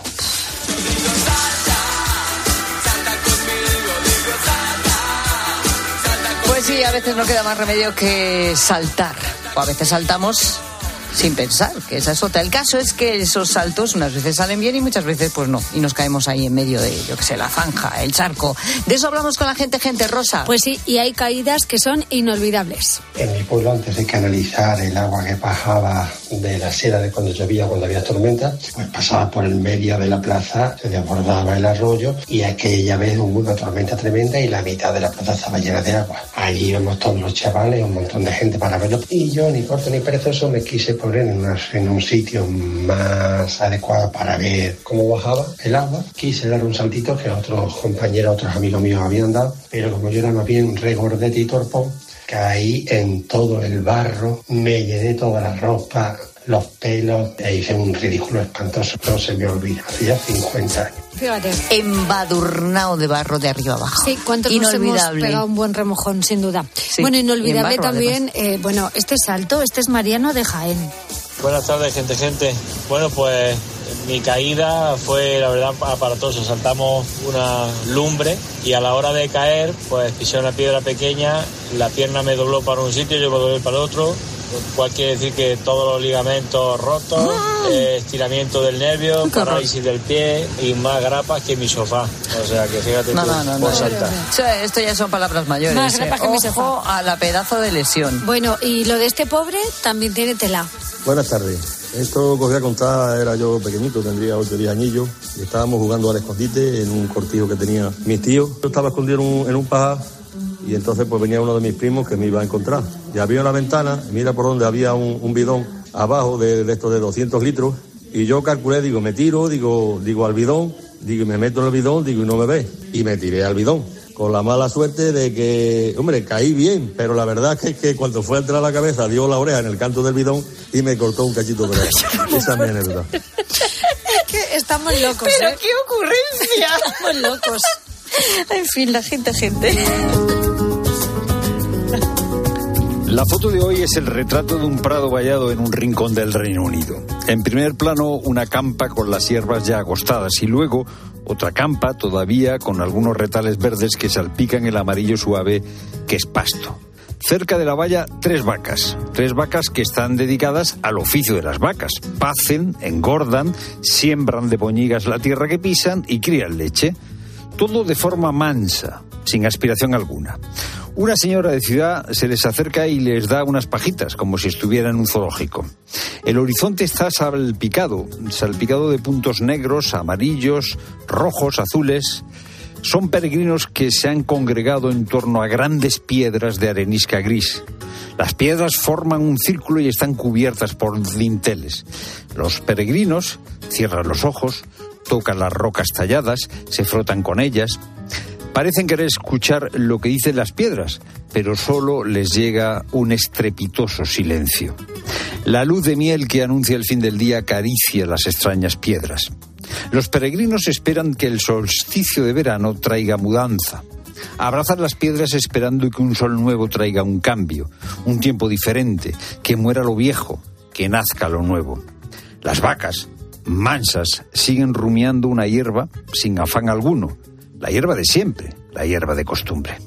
Pues sí, a veces no queda más remedio que saltar. O a veces saltamos sin pensar, que esa es otra. El caso es que esos saltos unas veces salen bien y muchas veces pues no, y nos caemos ahí en medio de, yo qué sé, la zanja, el charco. De eso hablamos con la gente, Rosa. Pues sí, y hay caídas que son inolvidables. En mi pueblo, antes de canalizar el agua que bajaba de la sierra de cuando llovía, cuando había tormenta, pues pasaba por el medio de la plaza, se desbordaba el arroyo y aquella vez hubo una tormenta tremenda y la mitad de la plaza estaba llena de agua. Allí íbamos todos los chavales, un montón de gente para verlo, y yo, ni corto ni perezoso, me quise poner en un sitio más adecuado para ver cómo bajaba el agua. Quise dar un saltito que otros compañeros, otros amigos míos habían dado, pero como yo era más bien regordete y torpón, caí en todo el barro, me llené toda la ropa, los pelos, e hice un ridículo espantoso, no se me olvida, hacía 50 años. Fíjate. Embadurnado de barro de arriba abajo. Sí, ¿cuántos nos hemos pegado un buen remojón, sin duda? Sí, bueno, inolvidable también, este salto, este es Mariano de Jaén. Buenas tardes, gente. Bueno, pues mi caída fue, la verdad, aparatosa. Saltamos una lumbre y a la hora de caer, pues pisé una piedra pequeña, la pierna me dobló para un sitio, yo me doblé para el otro, lo cual quiere decir que todos los ligamentos rotos, estiramiento del nervio, parálisis del pie y más grapas que mi sofá. O sea, que fíjate por saltar. Esto ya son palabras mayores. Más grapas que mi sofá. Ojo a la pedazo de lesión. Bueno, y lo de este pobre también tiene tela. Buenas tardes. Esto que os voy a contar, era yo pequeñito, tendría 8 o 10 añillos, y estábamos jugando al escondite en un cortijo que tenía mis tíos. Yo estaba escondido en un pajar y entonces pues venía uno de mis primos que me iba a encontrar. Y abrió la ventana y mira por donde había un bidón abajo de estos de 200 litros y yo calculé, me tiro, digo al bidón, y me meto en el bidón, y no me ve. Y me tiré al bidón. Con la mala suerte de que, caí bien, pero la verdad es que cuando fue a entrar a la cabeza dio la oreja en el canto del bidón y me cortó un cachito de oreja. Esa es mi anécdota. Es que estamos locos, ¡Pero qué ocurrencia! Estamos locos. En fin, la gente. La foto de hoy es el retrato de un prado vallado en un rincón del Reino Unido. En primer plano, una campa con las hierbas ya agostadas y luego otra campa todavía con algunos retales verdes que salpican el amarillo suave que es pasto. Cerca de la valla, 3 vacas que están dedicadas al oficio de las vacas. Pacen, engordan, siembran de boñigas la tierra que pisan y crían leche. Todo de forma mansa, sin aspiración alguna. Una señora de ciudad se les acerca y les da unas pajitas, como si estuviera en un zoológico. El horizonte está salpicado de puntos negros, amarillos, rojos, azules. Son peregrinos que se han congregado en torno a grandes piedras de arenisca gris. Las piedras forman un círculo y están cubiertas por dinteles. Los peregrinos cierran los ojos, tocan las rocas talladas, se frotan con ellas. Parecen querer escuchar lo que dicen las piedras, pero solo les llega un estrepitoso silencio. La luz de miel que anuncia el fin del día acaricia las extrañas piedras. Los peregrinos esperan que el solsticio de verano traiga mudanza. Abrazan las piedras esperando que un sol nuevo traiga un cambio, un tiempo diferente, que muera lo viejo, que nazca lo nuevo. Las vacas, mansas, siguen rumiando una hierba sin afán alguno. La hierba de siempre, la hierba de costumbre.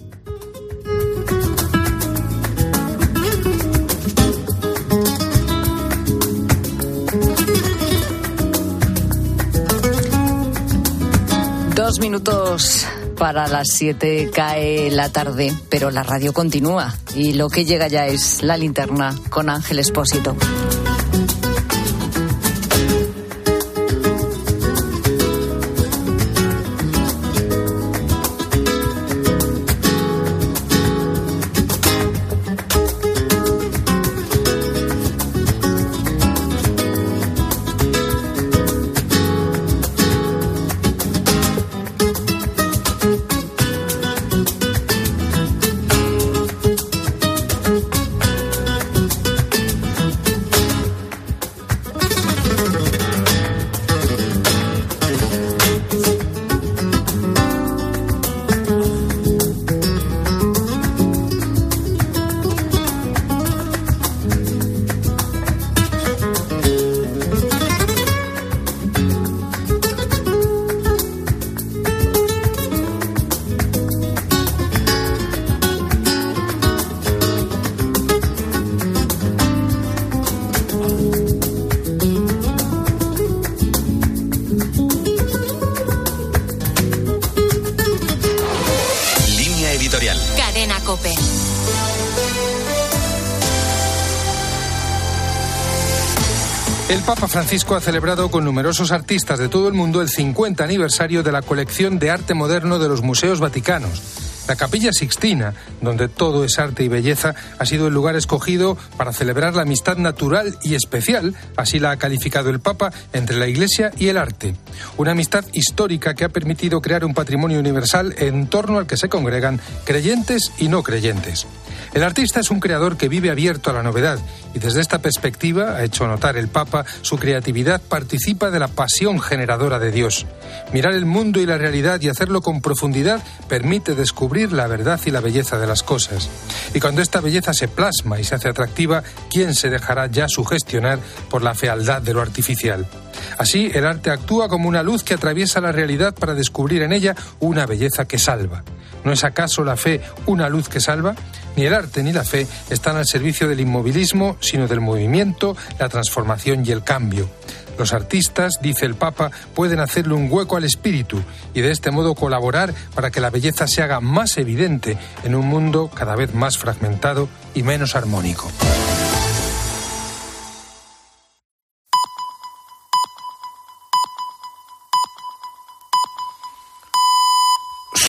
Dos minutos para las 7 cae la tarde, pero la radio continúa y lo que llega ya es la linterna con Ángel Expósito. COPE. El Papa Francisco ha celebrado con numerosos artistas de todo el mundo el 50 aniversario de la colección de arte moderno de los museos vaticanos. La Capilla Sixtina, donde todo es arte y belleza, ha sido el lugar escogido para celebrar la amistad natural y especial, así la ha calificado el Papa, entre la Iglesia y el arte. Una amistad histórica que ha permitido crear un patrimonio universal en torno al que se congregan creyentes y no creyentes. El artista es un creador que vive abierto a la novedad y desde esta perspectiva, ha hecho notar el Papa, su creatividad participa de la pasión generadora de Dios. Mirar el mundo y la realidad y hacerlo con profundidad permite descubrir la verdad y la belleza de las cosas. Y cuando esta belleza se plasma y se hace atractiva, ¿quién se dejará ya sugestionar por la fealdad de lo artificial? Así, el arte actúa como una luz que atraviesa la realidad para descubrir en ella una belleza que salva. ¿No es acaso la fe una luz que salva? Ni el arte ni la fe están al servicio del inmovilismo, sino del movimiento, la transformación y el cambio. Los artistas, dice el Papa, pueden hacerle un hueco al espíritu y de este modo colaborar para que la belleza se haga más evidente en un mundo cada vez más fragmentado y menos armónico.